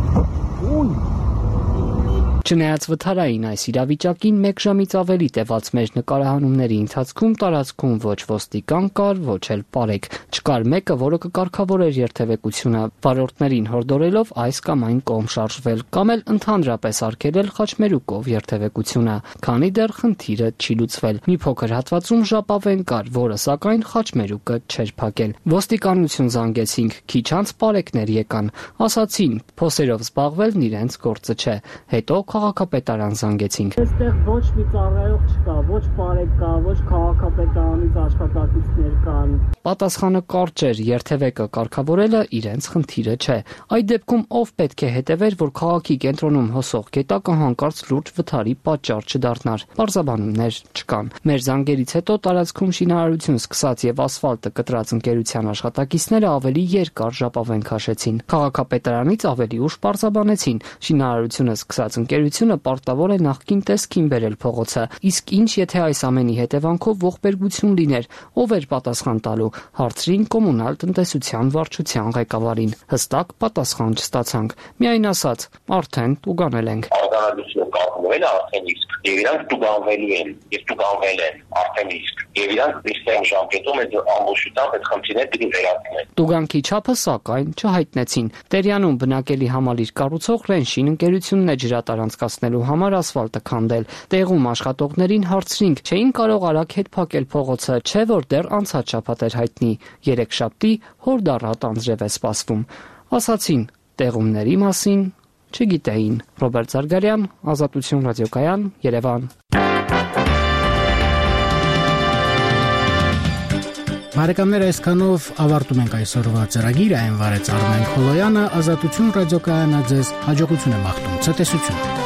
Չնայած վթարային այս իրավիճակին 1 ժամից ավելի տևած մեր նկարահանումների ընթացքում տարածքում ոչ ոստիկան կար, ոչ էլ պարեկ։ Չկար մեկը, որը կկարգավորեր երթևեկությունը, վարորդներին հորդորելով այս կամ այն կողմ շարժվել, կամ էլ ընդհանրապես արգելել խաչմերուկով երթևեկությունը, քանի դեռ խնդիրը չի լուծվել։ Մի փոքր հատվածում ժապավեն կար, որը սակայն խաչմերուկը չէր փակել։ Ոստիկանություն զանգեցինք, քիչ անց պարեկներ եկան, ասացին, փոսերով զբաղվելն իրենց գործը չէ։ Հետո քաղաքապետարան զանգեցինք։ Այստեղ ոչ մի ծառայող չկա, ոչ պարեկ կա, ոչ քաղաքապետարանից աշխատակիցներ կան։ Պատասխանը կարճ էր, երթևեկը կարգավորելը իրենց խնդիրը չէ։ Այդ դեպքում ով պետք է հետևեր, որ քաղաքի կենտրոնում հոսող գետակը հանկարծ լուրջ վթարի պատճառ չդառնար։ Պարզաբանումներ չկան։ Մեր զանգերից հետո տարածքում շինարարություն սկսած եւ ասֆալտը կտրած ընկերության աշխատակիցները ավելի երկար ժապավեն քաշեցին։ Քաղաքապետարանից ավելի ուշ պարզաբանեցին, շինարարությունը սկսած ընկերությունը պարտավոր է նախկին տեսքին բերել փողոցը, իսկ ինչ եթե այս ամենի հետևանքով ողբերգություն լիներ, ով էր պատասխան տալու, հարցրին կոմունալ տնտեսության վարչության ղեկավարին։ Հստակ պատասխան չստացանք, միայն ասաց, արդեն տուգանել ենք։ Արտադրությունը կազմվել է արդեն իսկ, եւ իրանք տուգանվելու են, եւ տուգանվել են արդեն իսկ, եւ իրանք իստեն ժամկետում այդ ամբողջությամբ այդ խնդիրները պիտի վերացնեն։ Տուգանքի չափը սակայն չհայտնեցին։ Տերյանում բնակելի համալիր կառուցող Ռենշին ընկերությունն է ջրատար անցկացնելու համար ասֆալտը քանդել։ Տեղում աշխատողներին հարցրինք, չէին կարող արագ հետ փակել փողոցը, չէ որ դեռ անցած շաբաթ էր հայտնի։ Երեքշաբթի հորդառատ անձրև է սպասվում։ Ասացին, տեղումների մասին չգիտեին։ Ռոբերտ Զարգարյան, Ազատություն ռադիոկայան, Երևան։ Բարեկամներ, այսքանով ավարտում ենք այսօրվա ծրագիրը, այն վարեց Արմեն Խոլոյանը, Ազատություն ռադիոկայանը ձեզ հաջողություն է մաղթում, ցտեսություն։